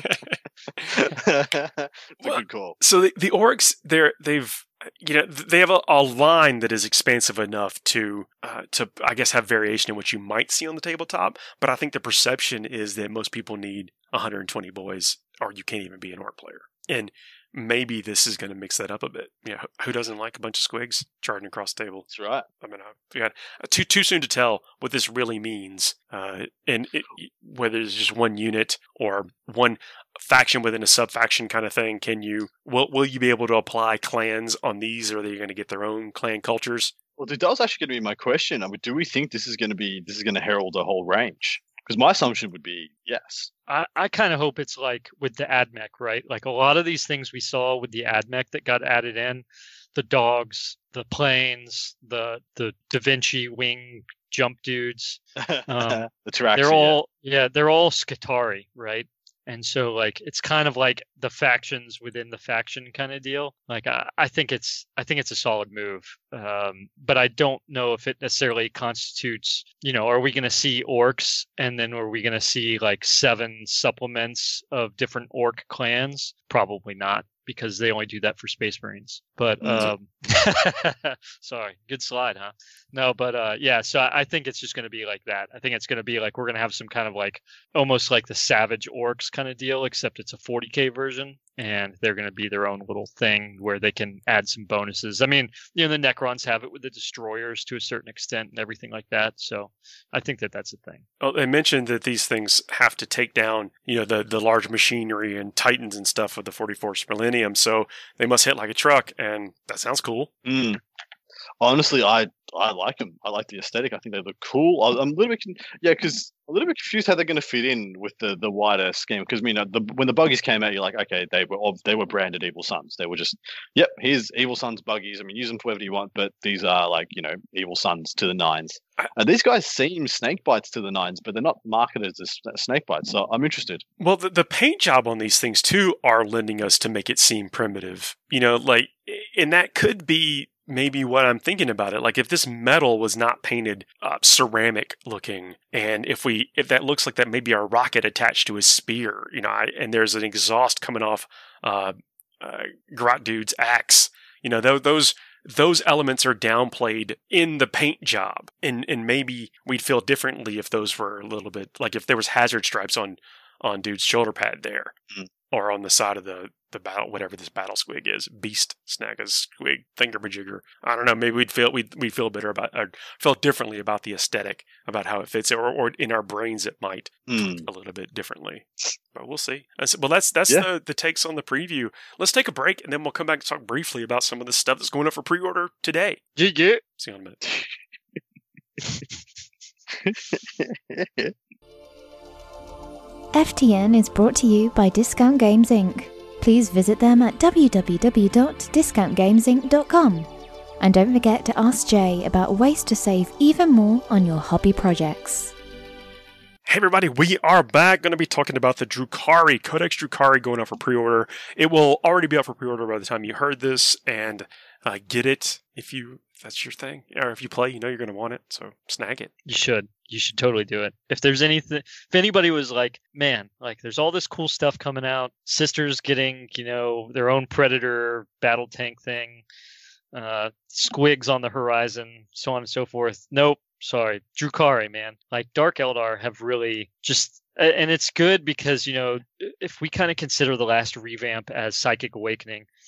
player. It's a Well, good call. So the, the orcs, they're they've you know they have a, a line that is expansive enough to uh, to I guess have variation in what you might see on the tabletop. But I think the perception is that most people need one hundred twenty boys, or you can't even be an orc player. And maybe this is going to mix that up a bit. You know, who doesn't like a bunch of squigs charging across the table? That's right. I mean, I, yeah, too too soon to tell what this really means, uh, and it, whether it's just one unit or one faction within a sub faction kind of thing. Can you will will you be able to apply clans on these, or are they going to get their own clan cultures? Well, that was actually going to be my question. I mean, do we think this is going to be this is going to herald a whole range? Because my assumption would be yes. I, I kind of hope it's like with the AdMech, right? Like a lot of these things we saw with the AdMech that got added in, the dogs, the planes, the the Da Vinci wing jump dudes, Um, the Taraxia. they're all yeah, they're all Skitarii, right? And so like it's kind of like the factions within the faction kind of deal. Like I, I think it's I think it's a solid move. Um, but I don't know if it necessarily constitutes, you know, are we going to see orcs and then are we going to see like seven supplements of different orc clans? Probably not, because they only do that for Space Marines. But um, sorry, good slide, huh? No, but uh, yeah. So I, I think it's just going to be like that. I think it's going to be like we're going to have some kind of like almost like the Savage Orcs kind of deal, except it's a forty K version, and they're going to be their own little thing where they can add some bonuses. I mean, you know, the Necrons have it with the Destroyers to a certain extent and everything like that. So I think that that's a thing. Oh, they mentioned that these things have to take down, you know, the the large machinery and Titans and stuff with the forty-fourth Millennium. So they must hit like a truck, and that sounds cool. Mm. Honestly, I I like them. I like the aesthetic. I think they look cool. I, I'm a little bit, con- yeah, because a little bit confused how they're going to fit in with the, the wider scheme. Because you know, the, when the buggies came out, you're like, okay, they were of, they were branded Evil Sons. They were just, yep, here's Evil Sons buggies. I mean, use them for whatever you want, but these are like you know, Evil Sons to the nines. Uh, these guys seem snake bites to the nines, but they're not marketed as snake bites. So I'm interested. Well, the, the paint job on these things too are lending us to make it seem primitive. You know, like, and that could be maybe what I'm thinking about it. Like if this metal was not painted uh, ceramic looking, and if we if that looks like that maybe a rocket attached to a spear, you know, I, and there's an exhaust coming off uh, uh, Grot Dude's axe, you know, th- those those elements are downplayed in the paint job, and and maybe we'd feel differently if those were a little bit like if there was hazard stripes on on Dude's shoulder pad there. Mm. Or on the side of the, the battle, whatever this battle squig is, beast snag, a squig, thingamajigger. I don't know. Maybe we'd feel we'd we'd feel better about, or feel differently about the aesthetic, about how it fits, or or in our brains it might Mm. a little bit differently. But we'll see. That's, well, that's that's Yeah. the the takes on the preview. Let's take a break, and then we'll come back and talk briefly about some of the stuff that's going up for pre-order today. Yeah, yeah. See you in a minute. F T N is brought to you by Discount Games Incorporated. Please visit them at w w w dot discount games inc dot com. And don't forget to ask Jay about ways to save even more on your hobby projects. Hey everybody, we are back. Going to be talking about the Drukhari, Codex Drukhari going up for pre-order. It will already be up for pre-order by the time you heard this, and uh, get it if you if that's your thing, or if you play, you know you're going to want it, so snag it. You should. You should totally do it. If there's anything, if anybody was like, man, like there's all this cool stuff coming out, Sisters getting, you know, their own Predator battle tank thing, uh, Squigs on the horizon, so on and so forth. Nope. Sorry. Drukhari, man. Like Dark Eldar have really just, and it's good because, you know, if we kind of consider the last revamp as Psychic Awakening,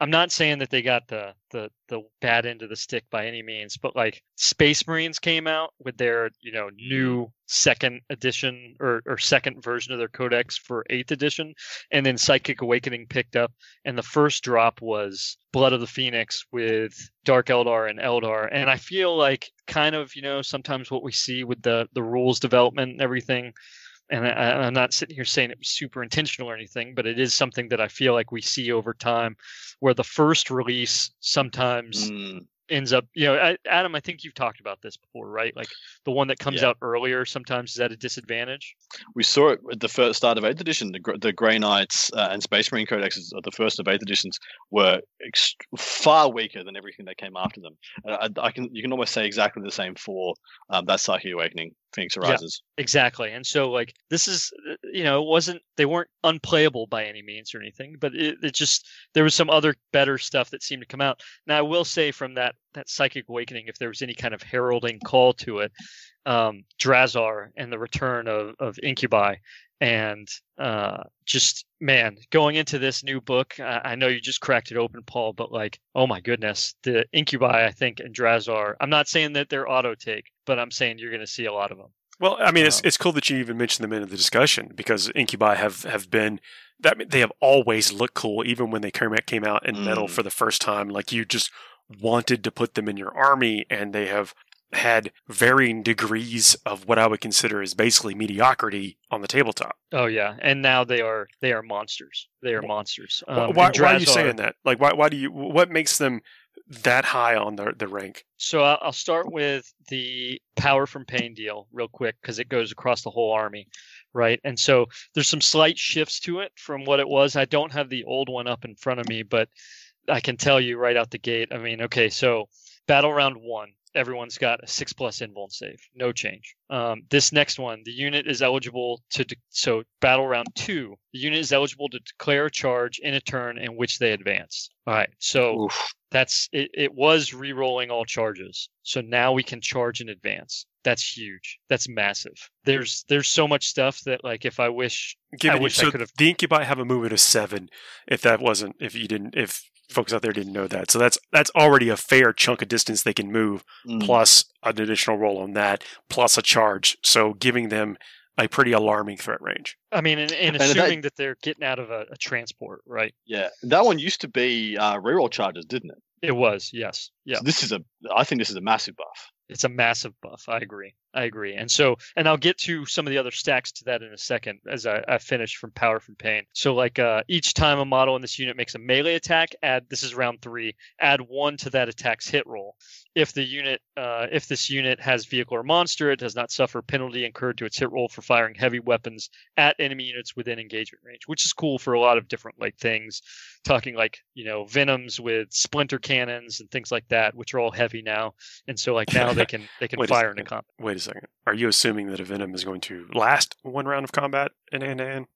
I'm not saying that they got the the the bad end of the stick by any means, but like Space Marines came out with their, you know, new second edition or, or second version of their codex for eighth edition, and then Psychic Awakening picked up, and the first drop was Blood of the Phoenix with Dark Eldar and Eldar. And I feel like kind of, you know, sometimes what we see with the the rules development and everything, and I, I'm not sitting here saying it was super intentional or anything, but it is something that I feel like we see over time, where the first release sometimes Mm. ends up, you know, I, Adam, I think you've talked about this before, right? Like the one that comes Yeah. out earlier sometimes is at a disadvantage. We saw it at the first start of eighth edition. The, Gr- the Grey Knights uh, and Space Marine codexes of the first of eighth editions were ex- far weaker than everything that came after them. Uh, I, I can you can almost say exactly the same for um, that Psychic Awakening, Phoenix Arises. Exactly. And so like this is, uh, you know, it wasn't, they weren't unplayable by any means or anything, but it, it just, there was some other better stuff that seemed to come out. Now I will say from that, that Psychic Awakening, if there was any kind of heralding call to it, um, Drazar and the return of, of Incubi, and uh, just, man, going into this new book, I, I know you just cracked it open, Paul, but like, oh my goodness, the Incubi, I think, and Drazar, I'm not saying that they're auto take, but I'm saying you're going to see a lot of them. Well, I mean, it's Um, it's cool that you even mentioned them in the discussion, because Incubi have, have been that they have always looked cool, even when they came out, came out in metal Mm. for the first time. Like you just wanted to put them in your army, and they have had varying degrees of what I would consider is basically mediocrity on the tabletop. Oh yeah, and now they are they are monsters. They are monsters. Why, Um, why, and why are you Drazar- saying that? Like, why why do you? What makes them that high on the the rank? So I'll I'll start with the Power from Pain deal real quick, because it goes across the whole army, right? And so there's some slight shifts to it from what it was. I don't have the old one up in front of me, but I can tell you right out the gate. I mean, okay, so battle round one, everyone's got a six plus invuln save, no change. Um, this next one, the unit is eligible to de- so battle round two, the unit is eligible to declare a charge in a turn in which they advance. All right, so Oof. that's it. It was re-rolling all charges, so now we can charge in advance. That's huge. That's massive. There's there's so much stuff that like if I wish Given I wish so I could have. the Incubi have a movement of seven. If that wasn't, if you didn't, if folks out there didn't know that, so that's that's already a fair chunk of distance they can move, Mm. plus an additional roll on that, plus a charge. So giving them a pretty alarming threat range. I mean, and, and And that- assuming that they're getting out of a, a transport, right? Yeah, that one used to be uh, reroll charges, didn't it? It was, yes, yeah. So this is a. I think this is a massive buff. It's a massive buff. I agree. I agree. And so, and I'll get to some of the other stacks to that in a second as I, I finish from Power from Pain. So like uh, each time a model in this unit makes a melee attack, add, this is round three, add one to that attack's hit roll. If the unit, uh, if this unit has vehicle or monster, it does not suffer penalty incurred to its hit roll for firing heavy weapons at enemy units within engagement range, which is cool for a lot of different like things. Talking like, you know, venoms with splinter cannons and things like that, which are all heavy now. And so like now they can they can Wait a fire into second. combat. Wait a second. Are you assuming that a Venom is going to last one round of combat in hand to hand?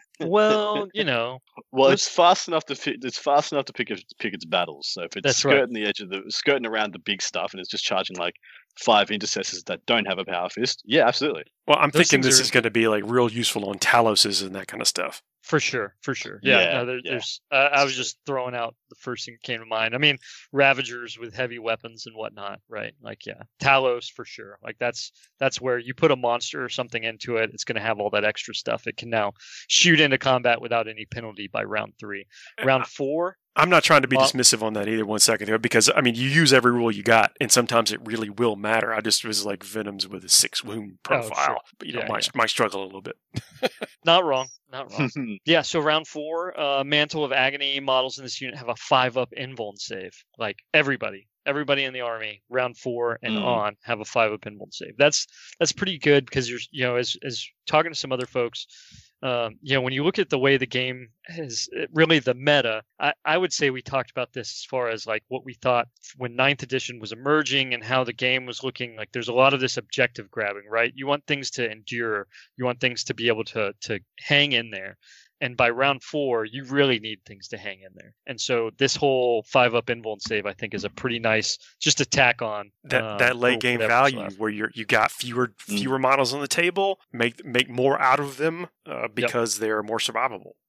Well, you know, Well, Let's- it's fast enough to fit, it's fast enough to pick its, pick its battles. So if it's That's right. skirting the edge of the skirting around the big stuff and it's just charging like five intercessors that don't have a power fist, yeah, absolutely. Well, I'm Those thinking things this are- is going to be like real useful on Taloses and that kind of stuff. for sure, for sure. Yeah, Yeah, no, there, yeah. there's. Uh, I was just throwing out the first thing that came to mind. I mean, Ravagers with heavy weapons and whatnot, right? Like, yeah, Talos for sure. Like that's that's where you put a monster or something into it. It's going to have all that extra stuff. It can now shoot into combat without any penalty by round three. Round four. I'm not trying to be Well- dismissive on that either one second ago, because I mean, you use every rule you got, and sometimes it really will matter. I just was like Venoms with a six wound Oh, profile, sure. but you know, Yeah, might, yeah. might struggle a little bit. Not wrong. Not wrong. Yeah, so round four, uh, Mantle of Agony models in this unit have a five up invuln save. Like everybody, everybody in the army, round four and Mm. on have a five up invuln save. That's that's pretty good because you're, you know, as as talking to some other folks, um, you know, when you look at the way the game is really the meta, I, I would say we talked about this as far as like what we thought when ninth edition was emerging and how the game was looking. Like there's a lot of this objective grabbing, right? You want things to endure. You want things to be able to to hang in there. And by round four, you really need things to hang in there. And so this whole five up invuln save, I think, is a pretty nice just attack on That um, that late for game whatever's value left. where you're you got fewer Mm. fewer models on the table, make make more out of them uh, because they're more survivable.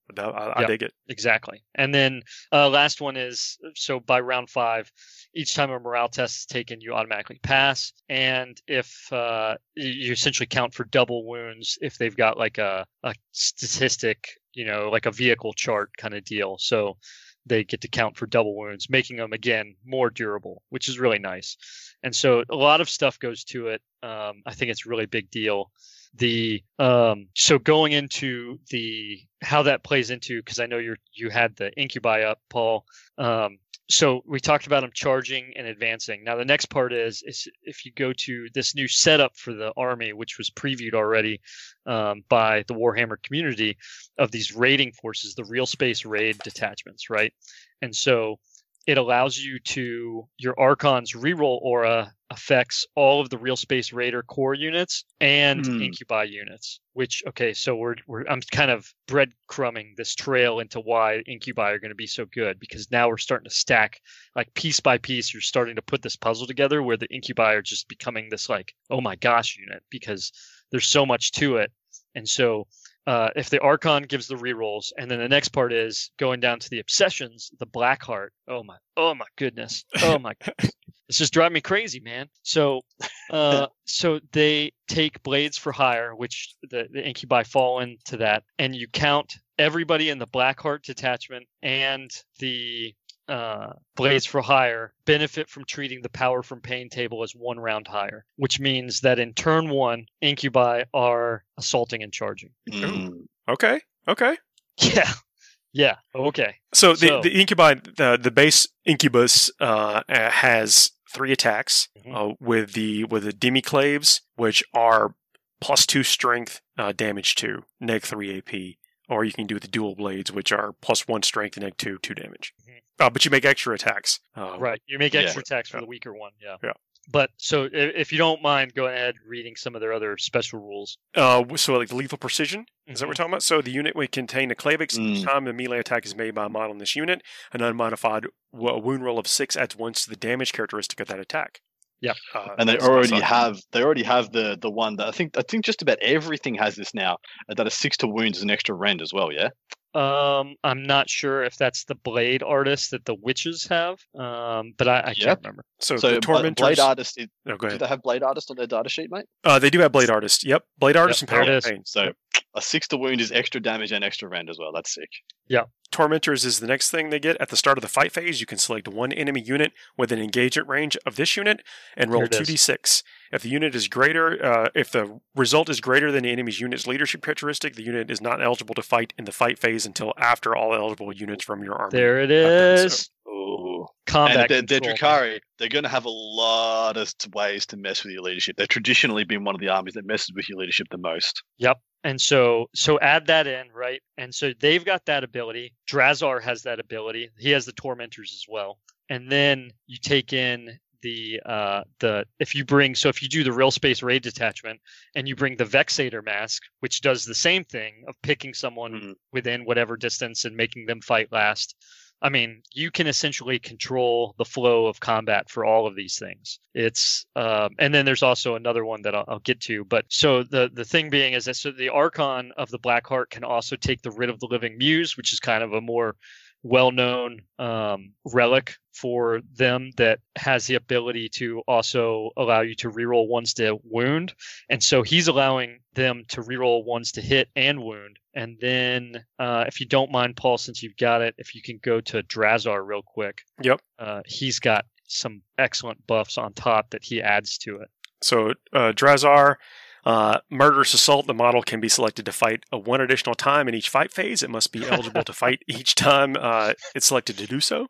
I, I Yep. dig it. Exactly. And then uh, last one is, so by round five, each time a morale test is taken, you automatically pass. And if uh, you you essentially count for double wounds if they've got like a, a statistic, you know, like a vehicle chart kind of deal. So they get to count for double wounds, making them, again, more durable, which is really nice. And so a lot of stuff goes to it. Um, I think it's a really big deal. The um, so going into the how that plays into, because I know you're you had the incubi up, Paul. Um, so we talked about them charging and advancing. Now the next part is is if you go to this new setup for the army, which was previewed already um, by the Warhammer community, of these raiding forces, the real space raid detachments, right? And so it allows you to, your Archon's reroll aura affects all of the Real Space Raider core units and Hmm. Incubi units, which, okay, so we're, we're I'm kind of breadcrumbing this trail into why Incubi are going to be so good, because now we're starting to stack, like piece by piece, you're starting to put this puzzle together where the Incubi are just becoming this like, oh my gosh unit, because there's so much to it. And so Uh, if the Archon gives the rerolls, and then the next part is going down to the obsessions, the Blackheart. Oh my, oh my goodness, oh my, it's just driving me crazy, man. So, uh, so they take Blades for Hire, which the, the Incubi fall into that, and you count everybody in the Blackheart detachment and the uh, Blades for Hire benefit from treating the Power from Pain table as one round higher, which means that in turn one, Incubi are assaulting and charging. Mm. Okay. Okay. Yeah. Yeah. Okay. So the, So- the incubi, the the base incubus uh, uh, has three attacks Mhm. uh, with the with the demiclaves, which are plus two strength, uh, damage two, neg three A P, or you can do the dual blades, which are plus one strength and neg two, two damage. Mhm. Uh, but you make extra attacks. Uh, Right. You make Yeah. extra attacks for Yeah. the weaker one. Yeah. Yeah. But so i- if you don't mind, go ahead reading some of their other special rules. Uh, so like lethal precision. Is that what Mhm. we're talking about? So the unit would contain a Clavix. Each Mm. time a melee attack is made by a model in this unit, an unmodified w- wound roll of six adds once to the damage characteristic of that attack. Yep. Uh, And they that's- already that's- have they already have the the one that I think I think just about everything has this now. uh, That a six to wounds is an extra rend as well. Yeah. Um, I'm not sure if that's the blade artist that the witches have. Um, but I, I Yep. can't remember. So, So the uh, tormentors. blade artist. Is, oh, go do ahead. they have blade artist on their data sheet, mate? Uh, they do have blade artist. Yep, blade artist Yep, and power there it of is. pain. So a six to wound is extra damage and extra rend as well. That's sick. Tormentors is the next thing they get at the start of the fight phase. You can select one enemy unit with an engagement range of this unit and roll Here it is. two d six. If the unit is greater, uh, if the result is greater than the enemy's unit's leadership characteristic, the unit is not eligible to fight in the fight phase until after all eligible units from your army. There it been, so- is. Oh. Combat And they're, they're control. Drakari. They're going to have a lot of t- ways to mess with your leadership. They've traditionally been one of the armies that messes with your leadership the most. Yep. And so so add that in, right? And so they've got that ability. Drazar has that ability. He has the tormentors as well. And then you take in the uh the if you bring so if you do the real space raid detachment and you bring the Vexator mask, which does the same thing of picking someone Mhm. within whatever distance and making them fight last. I mean, you can essentially control the flow of combat for all of these things. It's um, and then there's also another one that I'll, I'll get to. But so the the thing being is that so the Archon of the Blackheart can also take the Writ of the Living Muse, which is kind of a more well-known um, relic for them that has the ability to also allow you to reroll ones to wound. And so he's allowing them to reroll ones to hit and wound. And then uh, if you don't mind, Paul, since you've got it, if you can go to Drazar real quick. Yep. Uh, he's got some excellent buffs on top that he adds to it. So uh, Drazar, uh, murderous assault. The model can be selected to fight a one additional time in each fight phase. It must be eligible to fight each time uh, it's selected to do so.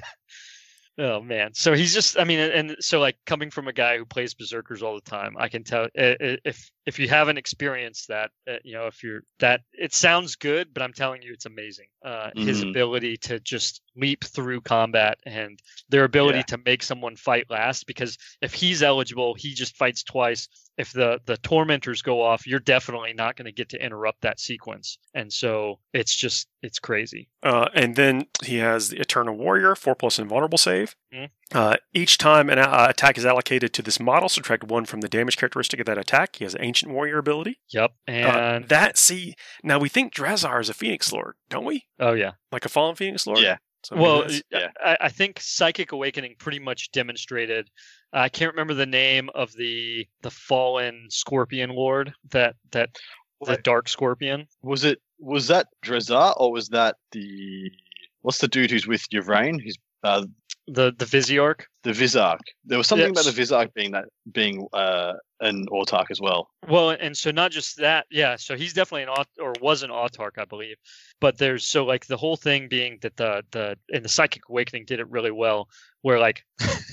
Oh man, so he's just I mean and so like coming from a guy who plays berserkers all the time, I can tell i- i- if if you haven't experienced that, uh, you know, if you're that it sounds good, but I'm telling you it's amazing. Uh his Mhm. ability to just leap through combat and their ability Yeah. to make someone fight last, because if he's eligible, he just fights twice. If the the tormentors go off, you're definitely not going to get to interrupt that sequence. And so it's just it's crazy. Uh, and then he has the Eternal Warrior, four plus invulnerable save. Mhm. Uh, each time an uh, attack is allocated to this model, subtract one from the damage characteristic of that attack. He has an Ancient Warrior ability. Yep. Uh, And that, see, now we think Drazar is a Phoenix Lord, don't we? oh yeah. Like a Fallen Phoenix Lord? Yeah. So maybe Well, that's- yeah. I, I think Psychic Awakening pretty much demonstrated. I can't remember the name of the the fallen Scorpion Lord, that that the Wait. Dark Scorpion. Was it was that Drazar or was that the what's the dude who's with Yvraine? He's uh, The the Viziarch. the Vizark. There was something about Yes. the Vizark being that being uh, an Autark as well. Well, and so not just that, yeah. So he's definitely an aut- or was an Autark, I believe. But there's so like the whole thing being that the the and the Psychic Awakening did it really well, where like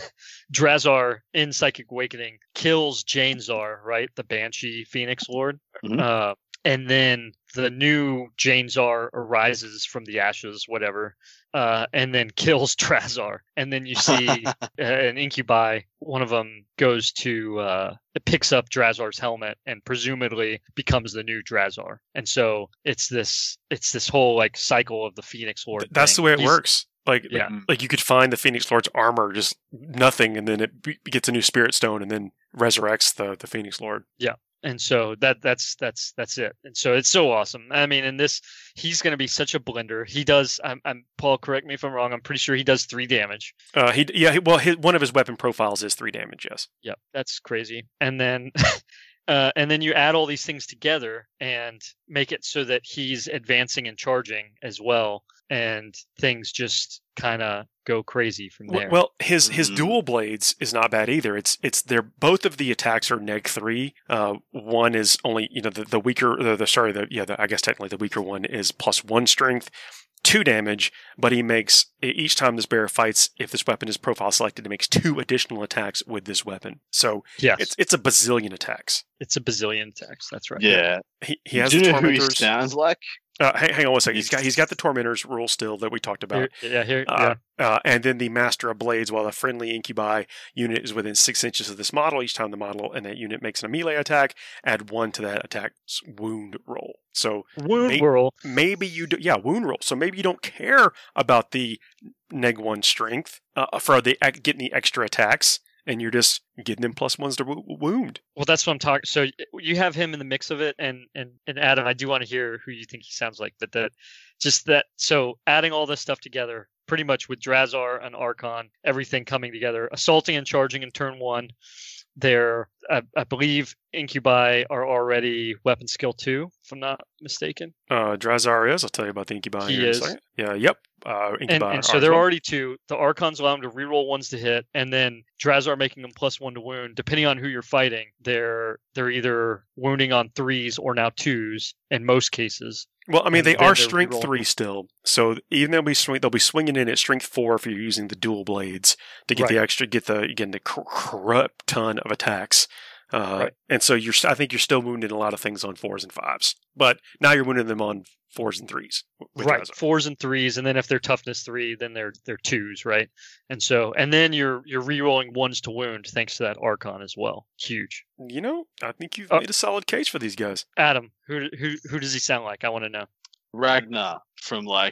Drazar in Psychic Awakening kills Janezar, right, the Banshee Phoenix Lord, Mhm. uh, and then the new Janezar arises from the ashes, whatever, uh, and then kills Drazar, and then you see uh, an Incubi. One of them goes to uh, it picks up Drazar's helmet and presumably becomes the new Drazar. And so it's this it's this whole like cycle of the Phoenix Lord. Th- that's thing. the way it He's- works. Like, Yeah. like, like you could find the Phoenix Lord's armor, just nothing, and then it be- gets a new Spirit Stone, and then resurrects the, the Phoenix Lord. And so that that's that's that's it. And so it's so awesome. I mean, and this he's going to be such a blender. He does. I'm, I'm Paul. Correct me if I'm wrong. I'm pretty sure he does three damage. Uh, he yeah. He, well, his, one of his weapon profiles is three damage. Yes. Yep, that's crazy. And then, uh, and then you add all these things together and make it so that he's advancing and charging as well, and things just kind of go crazy from Well, there. well, his his Mm. dual blades is not bad either. It's it's they're both of the attacks are neg three. Uh, one is only you know the, the weaker the, the sorry the yeah the, I guess technically the weaker one is plus one strength, two damage. But he makes e- each time this bear fights, if this weapon is profile selected, it makes two additional attacks with this weapon. So yes, it's it's a bazillion attacks. it's a bazillion attacks. That's right. Yeah. He he has Do you the know who he tormentors. sounds like? Uh, hang, hang on one second. He's got he's got the tormentors rule still that we talked about. Here, yeah, here, Uh, yeah. uh, and then the Master of Blades, while the friendly Incubi unit is within six inches of this model, each time the model and that unit makes a melee attack, add one to that attack's wound roll. So Wound may- whirl. maybe you do, yeah, wound roll. So maybe you don't care about the neg one strength uh, for the getting the extra attacks, and you're just getting them plus ones to wo- wound. Well, that's what I'm talking. So y- you have him in the mix of it, and and and Adam, I do want to hear who you think he sounds like, but that just that. So adding all this stuff together, pretty much with Drazar and Archon, everything coming together, assaulting and charging in turn one. They're, I, I believe, Incubi are already weapon skill two, if I'm not mistaken. Uh, Drazar is. I'll tell you about the Incubi He here in a is. second. Yeah, yep. Uh, Incubi And, and are so as they're well. already two. The Archons allow them to reroll ones to hit, and then Drazar making them plus one to wound. Depending on who you're fighting, they're they're either wounding on threes or now twos in most cases. Well, I mean, and they then are they're strength reroll. three still, so even they'll be swing, they'll be swinging in at strength four if you're using the dual blades to get the Right. extra, get the again the cor- corrupt ton of attacks. Uh, Right. And so you're, st- I think you're still wounding a lot of things on fours and fives, but now you're wounding them on fours and threes. With Right, Drazar. fours and threes, and then if they're toughness three, then they're they're twos, right? And so, and then you're you're re-rolling ones to wound thanks to that Archon as well. Huge. You know, I think you've Oh. made a solid case for these guys. Adam, who who who does he sound like? I want to know. Ragnar from like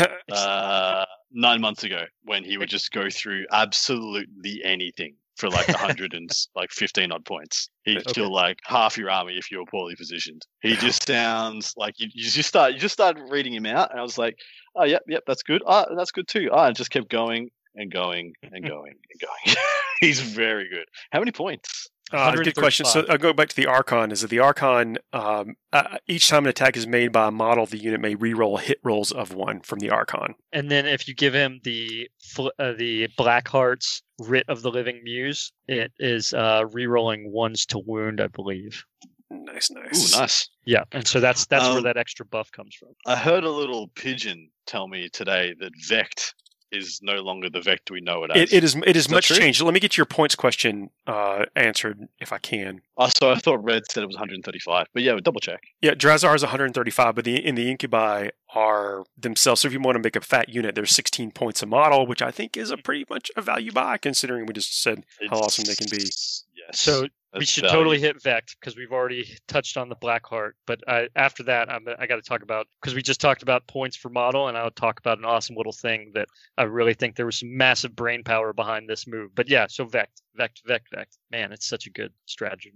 uh, nine months ago when he would just go through absolutely anything for like a hundred and like fifteen odd points. He'd Okay. kill like half your army if you were poorly positioned. He just sounds like you, you just start you just started reading him out, and I was like, oh yep, yep, that's good. Oh, that's good too. Oh, and just kept going and going and going and going. He's very good. How many points? Uh, good question. So I'll go back to the Archon. Is that the Archon, um, uh, each time an attack is made by a model, the unit may reroll hit rolls of one from the Archon. And then if you give him the fl- uh, the Blackheart's Writ of the Living Muse, it is uh, re-rolling ones to wound, I believe. Nice, nice. Ooh, nice. Yeah, and so that's that's where Um, that extra buff comes from. I heard a little pigeon tell me today that Vect is no longer the Vect we know it as. It, it is it is, Is that much true? changed. Let me get your points question uh, answered if I can. Oh, so I thought Red said it was one hundred thirty-five, but yeah, double check. Yeah, Drazar is one hundred thirty-five, but the in the incubi are themselves. So if you want to make a fat unit, there's sixteen points a model, which I think is a pretty much a value buy, considering we just said how awesome they can be. Yes. So we That's should value. totally hit Vect because we've already touched on the Blackheart. But I, after that, I'm, I got to talk about, because we just talked about points for model, and I'll talk about an awesome little thing that I really think there was some massive brain power behind this move. But yeah, so Vect, Vect, Vect, Vect. Man, it's such a good strategy.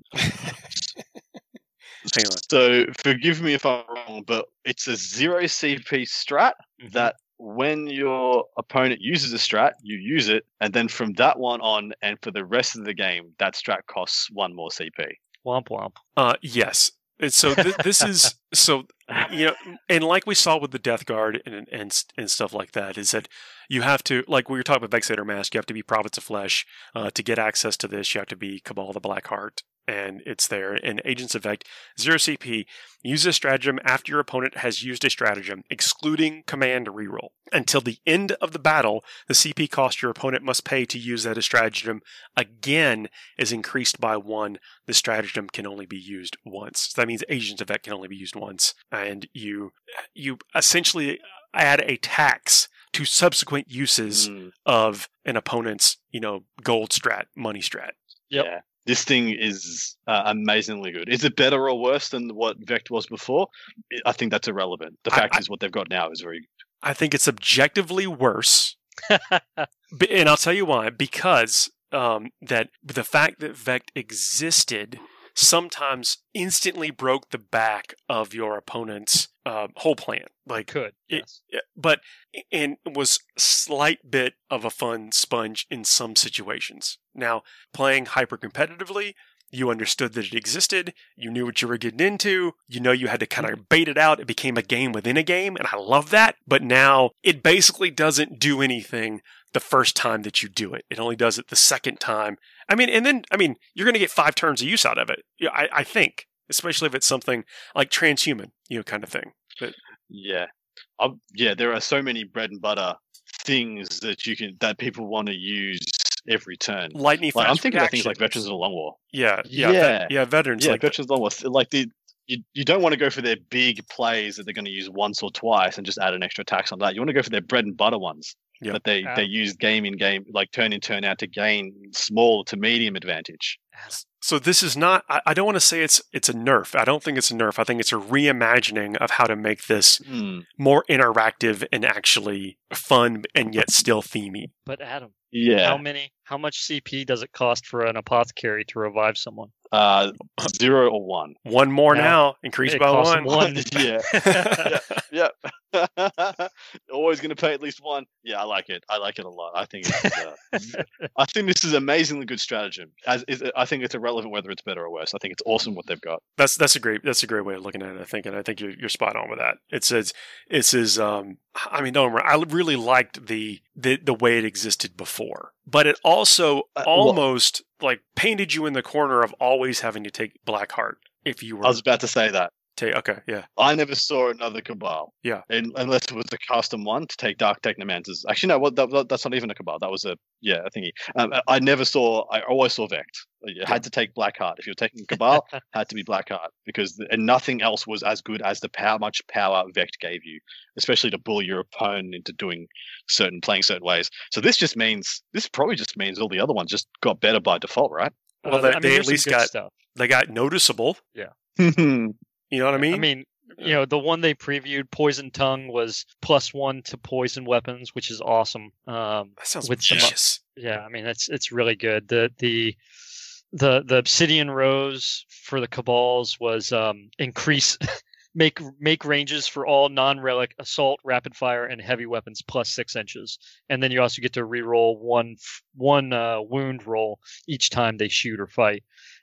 Hang on. So forgive me if I'm wrong, but it's a zero C P strat Mhm. that when your opponent uses a strat, you use it, and then from that one on, and for the rest of the game, that strat costs one more C P. Womp womp. Uh, yes. And so th- this is so you know, and like we saw with the Death Guard and and and stuff like that, is that you have to, like we were talking about Vexator Mask, you have to be Prophets of Flesh uh, to get access to this. You have to be Cabal the Blackheart, and it's there. And Agents of Vect, zero C P. Use a stratagem after your opponent has used a stratagem, excluding command reroll. Until the end of the battle, the C P cost your opponent must pay to use that stratagem again is increased by one. The stratagem can only be used once. So that means Agents of Vect can only be used once. And you you essentially add a tax to subsequent uses Mm, of an opponent's, you know, gold strat, money strat. Yep. Yeah. This thing is uh, amazingly good. Is it better or worse than what Vect was before? I think that's irrelevant. The I- fact I- is what they've got now is very good. I think it's objectively worse. B- and I'll tell you why. Because um, that the fact that Vect existed sometimes instantly broke the back of your opponent's uh, whole plan. Like, Could. It- Yes. yeah, but and was slight bit of a fun sponge in some situations. Now, playing hyper competitively, you understood that it existed. You knew what you were getting into. You know you had to kind of bait it out. It became a game within a game, and I love that. But now it basically doesn't do anything the first time that you do it. It only does it the second time. I mean, and then I mean, you're going to get five turns of use out of it. Yeah, I, I think, especially if it's something like transhuman, you know, kind of thing. But, Yeah. Um, yeah, there are so many bread and butter things that you can that people want to use every turn. lightning Like, fast I'm thinking about things like reactions. Veterans of the Long War. Yeah, yeah, Yeah. vet- yeah. Veterans Yeah, like Veterans of the Long War. Like the you, you don't want to go for their big plays that they're going to use once or twice and just add an extra tax on that. You want to go for their bread and butter ones Yeah. that they, Yeah. they use game in game, like turn in turn out to gain small to medium advantage. So this is not. I, I don't want to say it's it's a nerf. I don't think it's a nerf. I think it's a reimagining of how to make this Hmm. more interactive and actually fun and yet still themey. But Adam, Yeah. how many? How much C P does it cost for an apothecary to revive someone? Uh, zero or one. One more Now, now, increased it by costs one. one. yeah. Yeah. Always going to pay at least one. Yeah, I like it. I like it a lot. I think it's, uh, I think this is amazingly good stratagem. As is, I think it's irrelevant whether it's better or worse. I think it's awesome what they've got. That's that's a great that's a great way of looking at it. I think, and I think you're you're spot on with that. It says it says. Um, I mean, don't worry, I really liked the, the the way it existed before, but it also Uh, well- almost like painted you in the corner of always having to take Blackheart if you were I was about to say that. take. Okay, yeah, I never saw another Cabal. Yeah. In, unless it was a custom one to take Dark Technomancers. Actually, no, well, that, that- that's not even a Cabal. That was a, yeah, I think. Um, I never saw, I always saw Vect. You had to take Blackheart. If you were taking Cabal, had to be Blackheart. Because, and nothing else was as good as the power, much power Vect gave you, especially to bully your opponent into doing certain, playing certain ways. So this just means, this probably just means all the other ones just got better by default, right? Well, Uh, they- I mean, they at there's some least good got- stuff. they got noticeable. yeah. You know what I mean? I mean, you know, the one they previewed, Poison Tongue, was plus one to poison weapons, which is awesome. Um, that sounds with some- vicious. yeah, I mean, it's it's really good. The the the the Obsidian Rose for the Cabals was um, increase make make ranges for all non-relic assault, rapid fire, and heavy weapons plus six inches, and then you also get to reroll one f- one uh, wound roll each time they shoot or fight.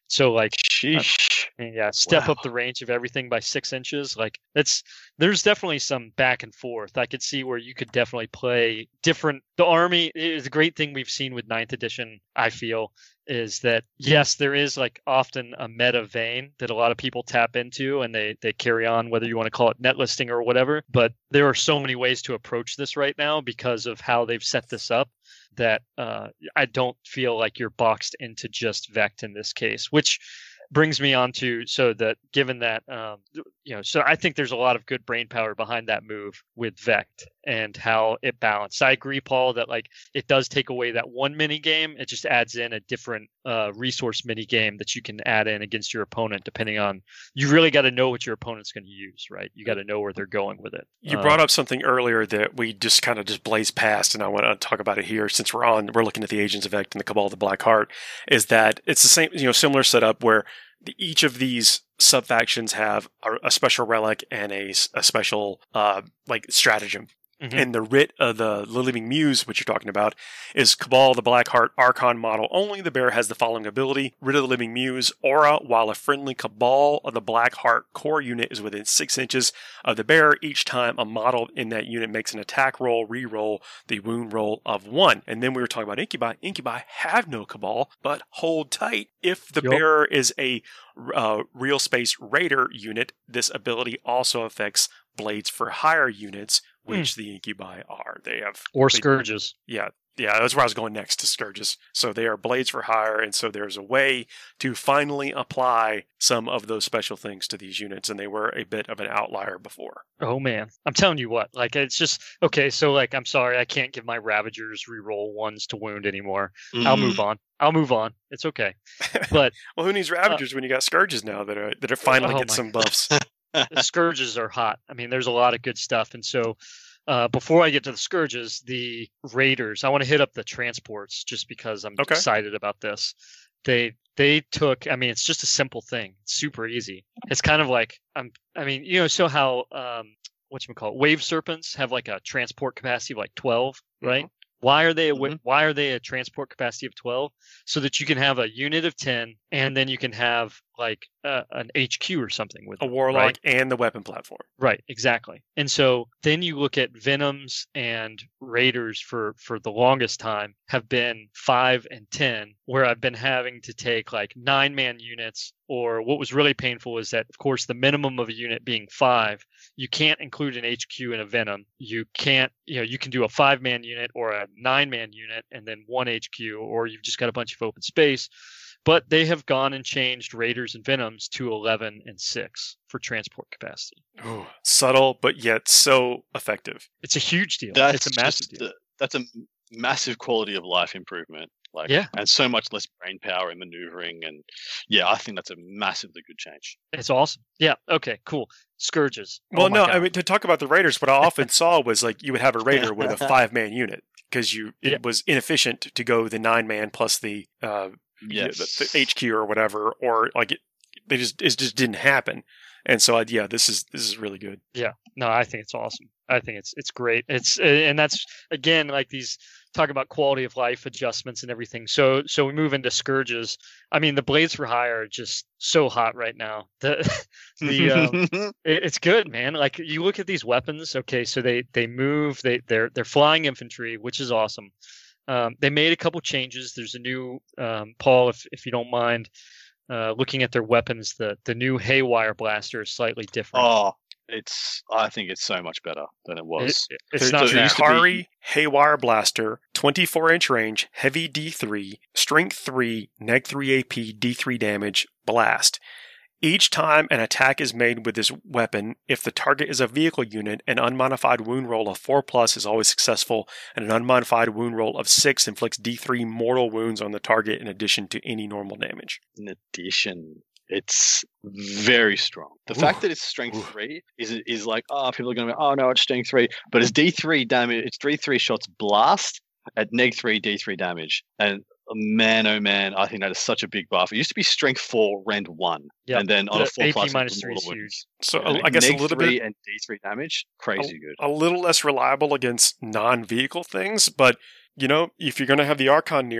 So like, Sheesh. uh, yeah, step Wow. up the range of everything by six inches. Like it's there's definitely some back and forth. I could see where you could definitely play different. The army is a great thing we've seen with ninth edition. I feel is that yes, there is like often a meta vein that a lot of people tap into, and they they carry on, whether you want to call it net listing or whatever. But there are so many ways to approach this right now because of how they've set this up, that uh, I don't feel like you're boxed into just Vect in this case, which brings me on to, so that given that, um, you know, so I think there's a lot of good brain power behind that move with Vect and how it balanced. I agree, Paul, that like it does take away that one mini game. It just adds in a different uh, resource mini game that you can add in against your opponent, depending on, you really got to know what your opponent's going to use, right? You got to know where they're going with it. You Uh, brought up something earlier that we just kind of just blazed past, and I want to talk about it here since we're on. We're looking at the Agents of Vect and the Cabal of the Black Heart. Is that it's the same, you know, similar setup where the, each of these sub factions have a, a special relic and a, s- a special uh, like stratagem. Mhm. And the writ of the, the Living Muse, which you're talking about, is Cabal, the Black Heart Archon model. Only the bear has the following ability: Writ of the Living Muse, aura, while a friendly Cabal of the Black Heart core unit is within six inches of the bear. Each time a model in that unit makes an attack roll, re-roll the wound roll of one. And then we were talking about Incubi. Incubi have no Cabal, but hold tight. If the Yup. bearer is a uh, Real Space Raider unit, this ability also affects Blades for Hire units, which the Incubi are. They have or they- Scourges. Yeah, yeah, that's where I was going next, to Scourges. So they are Blades for Hire, and so there's a way to finally apply some of those special things to these units, and they were a bit of an outlier before. Oh man, I'm telling you what, like it's just okay. So like, I'm sorry, I can't give my Ravagers reroll ones to wound anymore. I'll Mm. move on. I'll move on. It's okay. But Well, who needs Ravagers when you got Scourges now that are that are finally oh getting my some buffs? the Scourges are hot. I mean, there's a lot of good stuff. And so uh, before I get to the Scourges, the Raiders, I want to hit up the transports just because I'm Okay. excited about this. They they took, I mean, it's just a simple thing. It's super easy. It's kind of like, um, I mean, you know, so how, um, whatchamacallit, Wave Serpents have like a transport capacity of like twelve, right? Why are they a, wi- Mhm. why are they a transport capacity of twelve? So that you can have a unit of ten, and then you can have like uh, an H Q or something with A it, Warlock right? and the weapon platform. Right, exactly. And so then you look at Venoms and Raiders for for the longest time have been five and ten, where I've been having to take like nine man units, or what was really painful is that, of course, the minimum of a unit being five, you can't include an H Q in a Venom. You can't, you know, you can do a five man unit or a nine man unit and then one H Q, or you've just got a bunch of open space. But they have gone and changed Raiders and Venoms to eleven and six for transport capacity. Ooh, subtle, but yet so effective. It's a huge deal. That's it's a massive just deal. the- that's a massive quality of life improvement. Like, Yeah. and so much less brain power and maneuvering, and yeah, I think that's a massively good change. It's awesome. Yeah. Okay. Cool. Scourges. Well, Oh my no, God. I mean, to talk about the Raiders, what I often saw was like you would have a Raider with a five man unit because you Yeah. it was inefficient to go the nine man plus the uh, yeah, Yes. the, the H Q or whatever, or like it, they just it just didn't happen. And so, I, yeah, this is this is really good. Yeah. No, I think it's awesome. I think it's it's great. It's and that's again like these talk about quality of life adjustments and everything. So so we move into Scourges. I mean, the Blades for Hire are just so hot right now. The the um, it- it's good, man. Like you look at these weapons. Okay, so they they move. They they're they're flying infantry, which is awesome. Um, they made a couple changes. There's a new um, Paul, if if you don't mind, uh, looking at their weapons. The the new Haywire blaster is slightly different. oh, it's. I think it's so much better than it It- was. it- it's There's not so the it bad. used to be- Hikari Haywire Blaster, twenty-four inch range, heavy D three, strength three, neg three A P, D three damage, blast. Each time an attack is made with this weapon, if the target is a vehicle unit, an unmodified wound roll of four plus is always successful, and an unmodified wound roll of six inflicts D three mortal wounds on the target in addition to any normal damage. In addition, it's very strong. The Oof. fact that it's strength Oof. three is is like, oh, people are going to go, oh no, it's strength three, but it's D three damage. It's D three shots blast at neg three D three damage, and man, oh man, I think that is such a big buff. It used to be strength four, rend one, Yep. and then on The a four A P plus minus it's three is mortal huge. wounds. So And I guess a neg little three bit and D three damage, crazy good. a little less reliable against non-vehicle things, but you know, if you're going to have the Archon near them,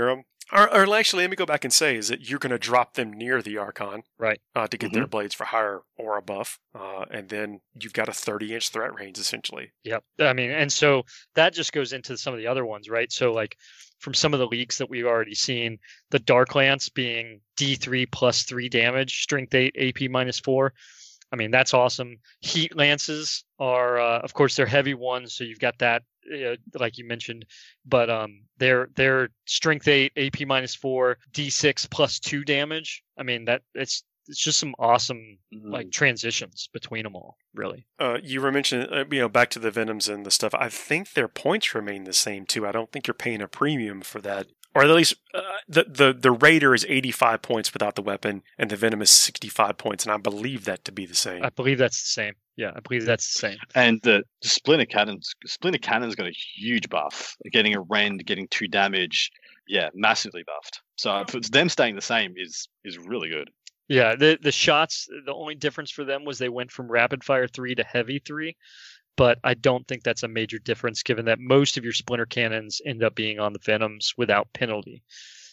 Or, or actually, let me go back and say is that you're going to drop them near the Archon, Right. uh, to get Mm-hmm. their blades for higher aura buff, uh, and then you've got a thirty-inch threat range essentially. Yep. I mean, and so that just goes into some of the other ones, right? So like from some of the leaks that we've already seen, the Dark Lance being D three plus three damage, strength eight, A P minus four. I mean, that's awesome. Heat lances are, uh, of course, they're heavy ones, so you've got that, uh, like you mentioned. But um, they're they're strength eight, A P minus four, D six plus two damage. I mean, that it's it's just some awesome Mm. like transitions between them all, really. Uh, you were mentioning, uh, you know, back to the Venoms and the stuff. I think their points remain the same too. I don't think you're paying a premium for that, or at least uh, the the the Raider is eighty-five points without the weapon, and the Venom is sixty-five points, and I believe that to be the same. I believe that's the same. Yeah, I believe that's the same. And the, the Splinter Cannon's Splinter Cannon's got a huge buff. Getting a rend, getting two damage, yeah, massively buffed. So for them staying the same is is really good. Yeah, the the shots, the only difference for them was they went from rapid fire three to heavy three, but I don't think that's a major difference given that most of your splinter cannons end up being on the Venoms without penalty.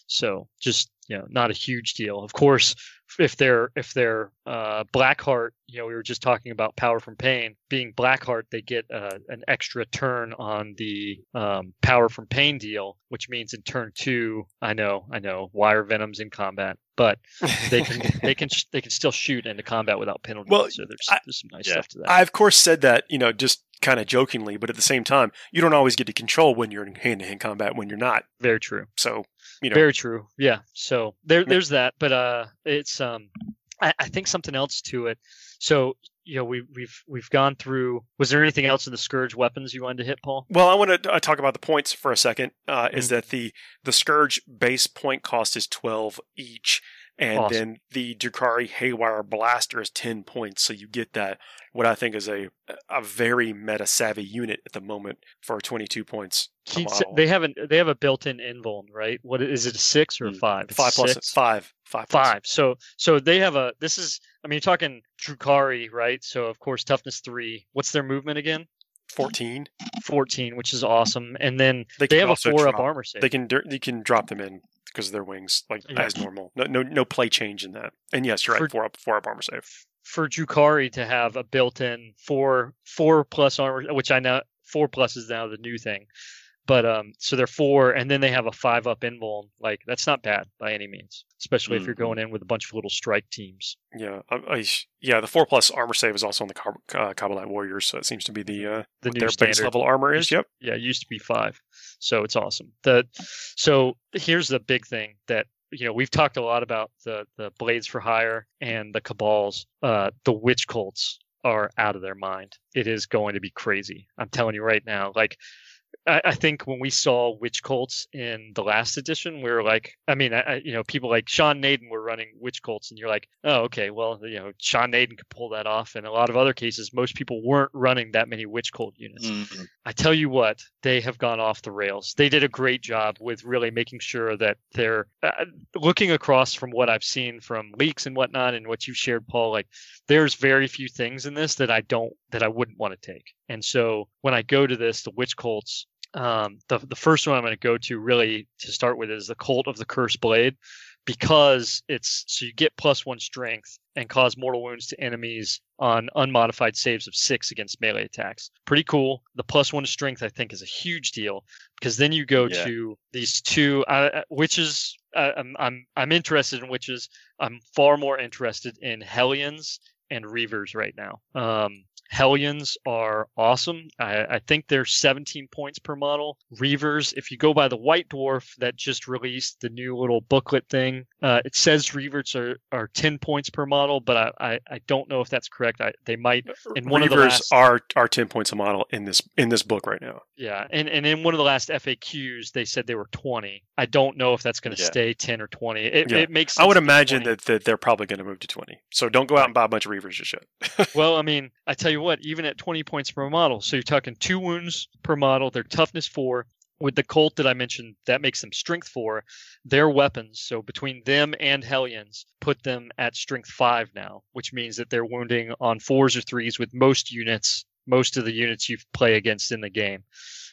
So just, you know, not a huge deal. Of course, if they're if they're uh, Blackheart, you know, we were just talking about Power from Pain. Being Blackheart, they get uh, an extra turn on the um, Power from Pain deal, which means in turn two, I know, I know, why are Venoms in combat? But they can they can they can still shoot into combat without penalty. Well, so there's I- there's some nice yeah. stuff to that. I of course said that, you know, just kind of jokingly, but at the same time, you don't always get to control when you're in hand-to-hand combat when you're not. Very true. So, you know, Very true. Yeah. So there, there's that. But uh, it's um, I, I think something else to it. So you know, we we've we've gone through. Was there anything else in the Scourge weapons you wanted to hit, Paul? well, I want to uh, talk about the points for a second. Uh, Is that the the Scourge base point cost is twelve each, and Awesome. then the Drukhari Haywire Blaster is ten points. So you get that what I think is a a very meta savvy unit at the moment for twenty-two points. a Keats, model. they have an they have a built-in invuln, right? What is it? A six or a Mm, five? It's five plus six? five five plus. Five. So so they have a. This is. I mean, you're talking Drukhari, right? So of course toughness three. What's their movement again? fourteen. fourteen, which is awesome. And then They they, can have a also four up drop- armor save. They can dir- you can drop them in because of their wings, like Yeah. as normal. No, no, no play change in that. And yes, you're right. For- Four up, four up armor save. For Drukhari to have a built-in four four plus armor, which I know four plus is now the new thing. But um, so they're four, and then they have a five up invuln. Like that's not bad by any means, especially if you're Mhm. going in with a bunch of little strike teams. Yeah, I, I, yeah. The four plus armor save is also on the Car- uh, Kabbalite Warriors, so it seems to be the uh, The what new their standard. base level armor is. Yep. Yeah, it used to be five, so it's awesome. The so here's the big thing that you know we've talked a lot about the the blades for hire and the cabals. Uh, the witch cults are out of their mind. It is going to be crazy. I'm telling you right now. Like I, I think when we saw witch cults in the last edition, we were like, I mean, I, I- you know, people like Sean Naden were running witch cults, and you're like, oh, okay, well, you know, Sean Naden could pull that off. In a lot of other cases, most people weren't running that many witch cult units. Mm. I tell you what, they have gone off the rails. They did a great job with really making sure that they're uh, looking across from what I've seen from leaks and whatnot, and what you shared, Paul. Like, there's very few things in this that I don't that I wouldn't want to take. And so when I go to this, the witch cults, um, the the first one I'm going to go to really to start with is the Cult of the Cursed Blade, because it's so you get plus one strength and cause mortal wounds to enemies on unmodified saves of six against melee attacks. Pretty cool. The plus one strength I think is a huge deal, because then you go Yeah. to these two uh, witches. Uh, I'm I'm I'm interested in witches. I'm far more interested in Hellions and Reavers right now. Um, Hellions are awesome. I, I think they're seventeen points per model. Reavers, if you go by the White Dwarf that just released the new little booklet thing, uh, it says Reavers are, are ten points per model, but I, I, I don't know if that's correct. I, they might, in one of the Reavers last, are are ten points a model in this in this book right now. yeah, and, and in one of the last F A Qs, they said they were twenty. I don't know if that's going to Yeah. stay ten or twenty. It, Yeah. it makes I would sense to be imagine twenty. that, that they're probably going to move to twenty. So don't go out and buy a bunch of Reavers just yet. Well, I mean, I tell you what, even at twenty points per model, so you're talking two wounds per model, their toughness four. With the Colt that I mentioned, that makes them strength four. Their weapons, so between them and Hellions, put them at strength five now, which means that they're wounding on fours or threes with most units, most of the units you play against in the game.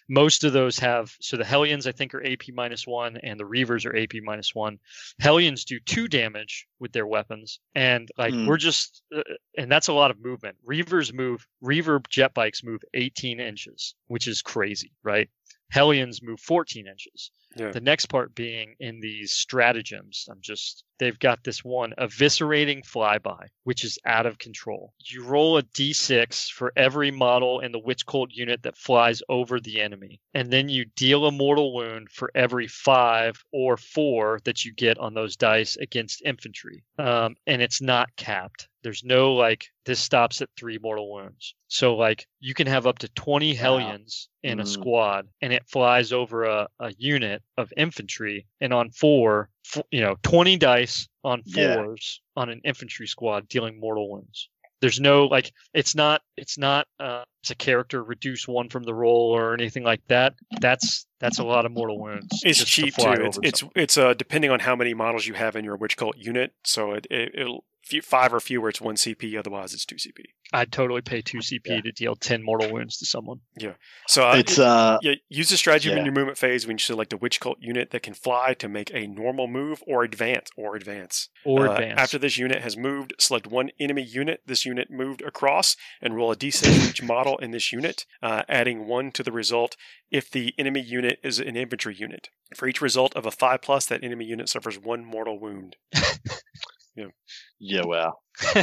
most of those have, so the Hellions I think are A P minus one and the Reavers are A P minus one. Hellions do two damage with their weapons, and like Mm. we're just, uh, and that's a lot of movement. Reavers move, Reaver jet bikes move eighteen inches, which is crazy, right? Hellions move fourteen inches. Yeah. The next part being in these stratagems. I'm just, they've got this one, eviscerating flyby, which is out of control. You roll a d six for every model in the Witch Cult unit that flies over the enemy. And then you deal a mortal wound for every five or four that you get on those dice against infantry. Um, and it's not capped. There's no like, this stops at three mortal wounds. So like you can have up to twenty Hellions in a Mm. squad, and it flies over a, a unit of infantry, and on four, f- you know, twenty dice on Yeah. fours on an infantry squad dealing mortal wounds. There's no like, it's not, it's not, uh, it's a character reduce one from the roll or anything like that. That's, that's a lot of mortal wounds. It's just to cheap fly too. It's over it's something. it's uh depending on how many models you have in your Witch Cult unit. So it, it it'll few, five or fewer, it's one C P. Otherwise, it's two C P. I'd totally pay two C P Yeah. to deal ten mortal wounds to someone. So uh, It's uh, yeah, use the strategy in yeah. your movement phase when you select a Witch Cult unit that can fly to make a normal move or advance or advance. Or Uh, advance. After this unit has moved, select one enemy unit this unit moved across and roll a d six for each model in this unit, uh, adding one to the result if the enemy unit is an infantry unit. For each result of a five plus, that enemy unit suffers one mortal wound. yeah, wow,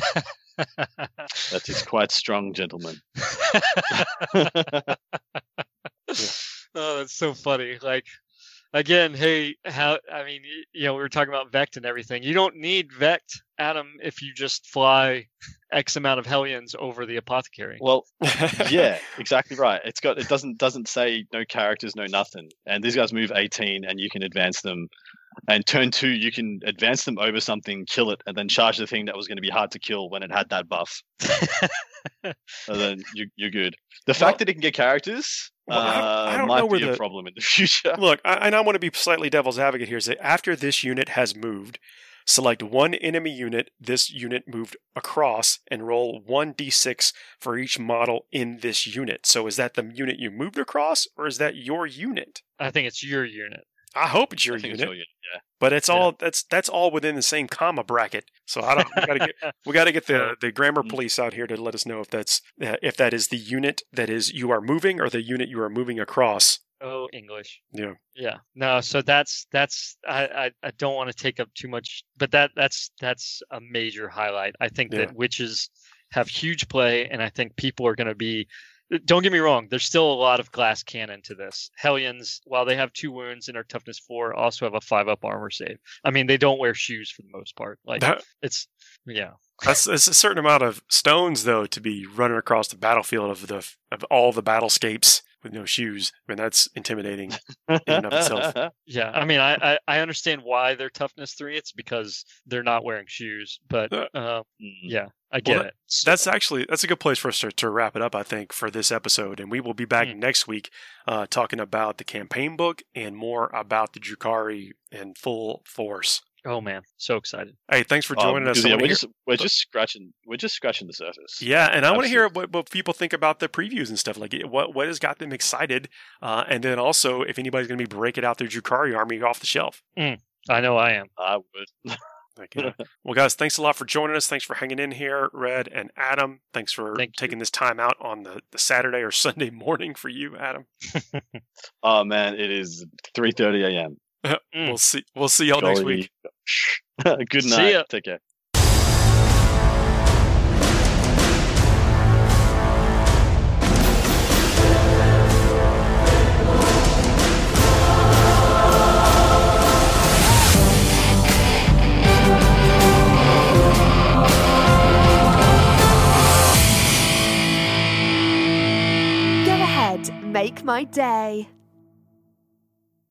that is quite strong, gentlemen. Oh, that's so funny. Like, again, hey, how, I mean, y- you know, we were talking about Vect and everything. You don't need Vect, Adam, if you just fly X amount of Hellions over the apothecary. Well, yeah, exactly right. It's got it doesn't doesn't say no characters, no nothing. And these guys move eighteen, and you can advance them. And turn two, you can advance them over something, kill it, and then charge the thing that was going to be hard to kill when it had that buff. And then you, you're good. The fact Well- that it can get characters Well, I don't- uh, I don't might know where be a the- problem in the future. Look, I, and I want to be slightly devil's advocate here. Is that after this unit has moved, select one enemy unit this unit moved across and roll one d six for each model in this unit. So is that the unit you moved across, or is that your unit? I think it's your unit. I hope it's your I think unit, it's your unit, yeah. but it's Yeah. all that's that's all within the same comma bracket. So I don't. We got to get we got to get the the grammar Mm. police out here to let us know if that's uh, if that is the unit that is you are moving or the unit you are moving across. Oh, English. Yeah. Yeah. No, so that's that's I I, I don't want to take up too much, but that that's that's a major highlight. I think Yeah. that witches have huge play, and I think people are going to be. Don't get me wrong. There's still a lot of glass cannon to this. Hellions, while they have two wounds and are toughness four, also have a five up armor save. I mean, they don't wear shoes for the most part. Like That, it's yeah. That's, that's a certain amount of stones, though, to be running across the battlefield of the of all the battlescapes with no shoes. I mean, that's intimidating in and of itself. Yeah, I mean, I, I, I understand why they're toughness three. It's because they're not wearing shoes. But Uh, uh, Mm. yeah, I get that- it. That's actually that's a good place for us to, to wrap it up, I think, for this episode. And we will be back Mm. next week uh, talking about the campaign book and more about the Drukhari in full force. Oh man, so excited. Hey, thanks for Um, joining us. because, I yeah, wanna we're hear- just we're just scratching we're just scratching the surface. Yeah, and I want to hear Absolutely. what, what people think about the previews and stuff. Like, what what has got them excited, uh, and then also if anybody's going to be breaking out their Drukhari army off the shelf. I know I am. I would. Like, yeah. Well, guys, thanks a lot for joining us. Thanks for hanging in here, Red and Adam. Thanks for Thank you. taking this time out on the, the Saturday or Sunday morning for you, Adam. Oh man, it is three thirty a.m. Mm. We'll see. We'll see y'all next Golly. week. Good See night. ya. Take care. Go ahead, make my day.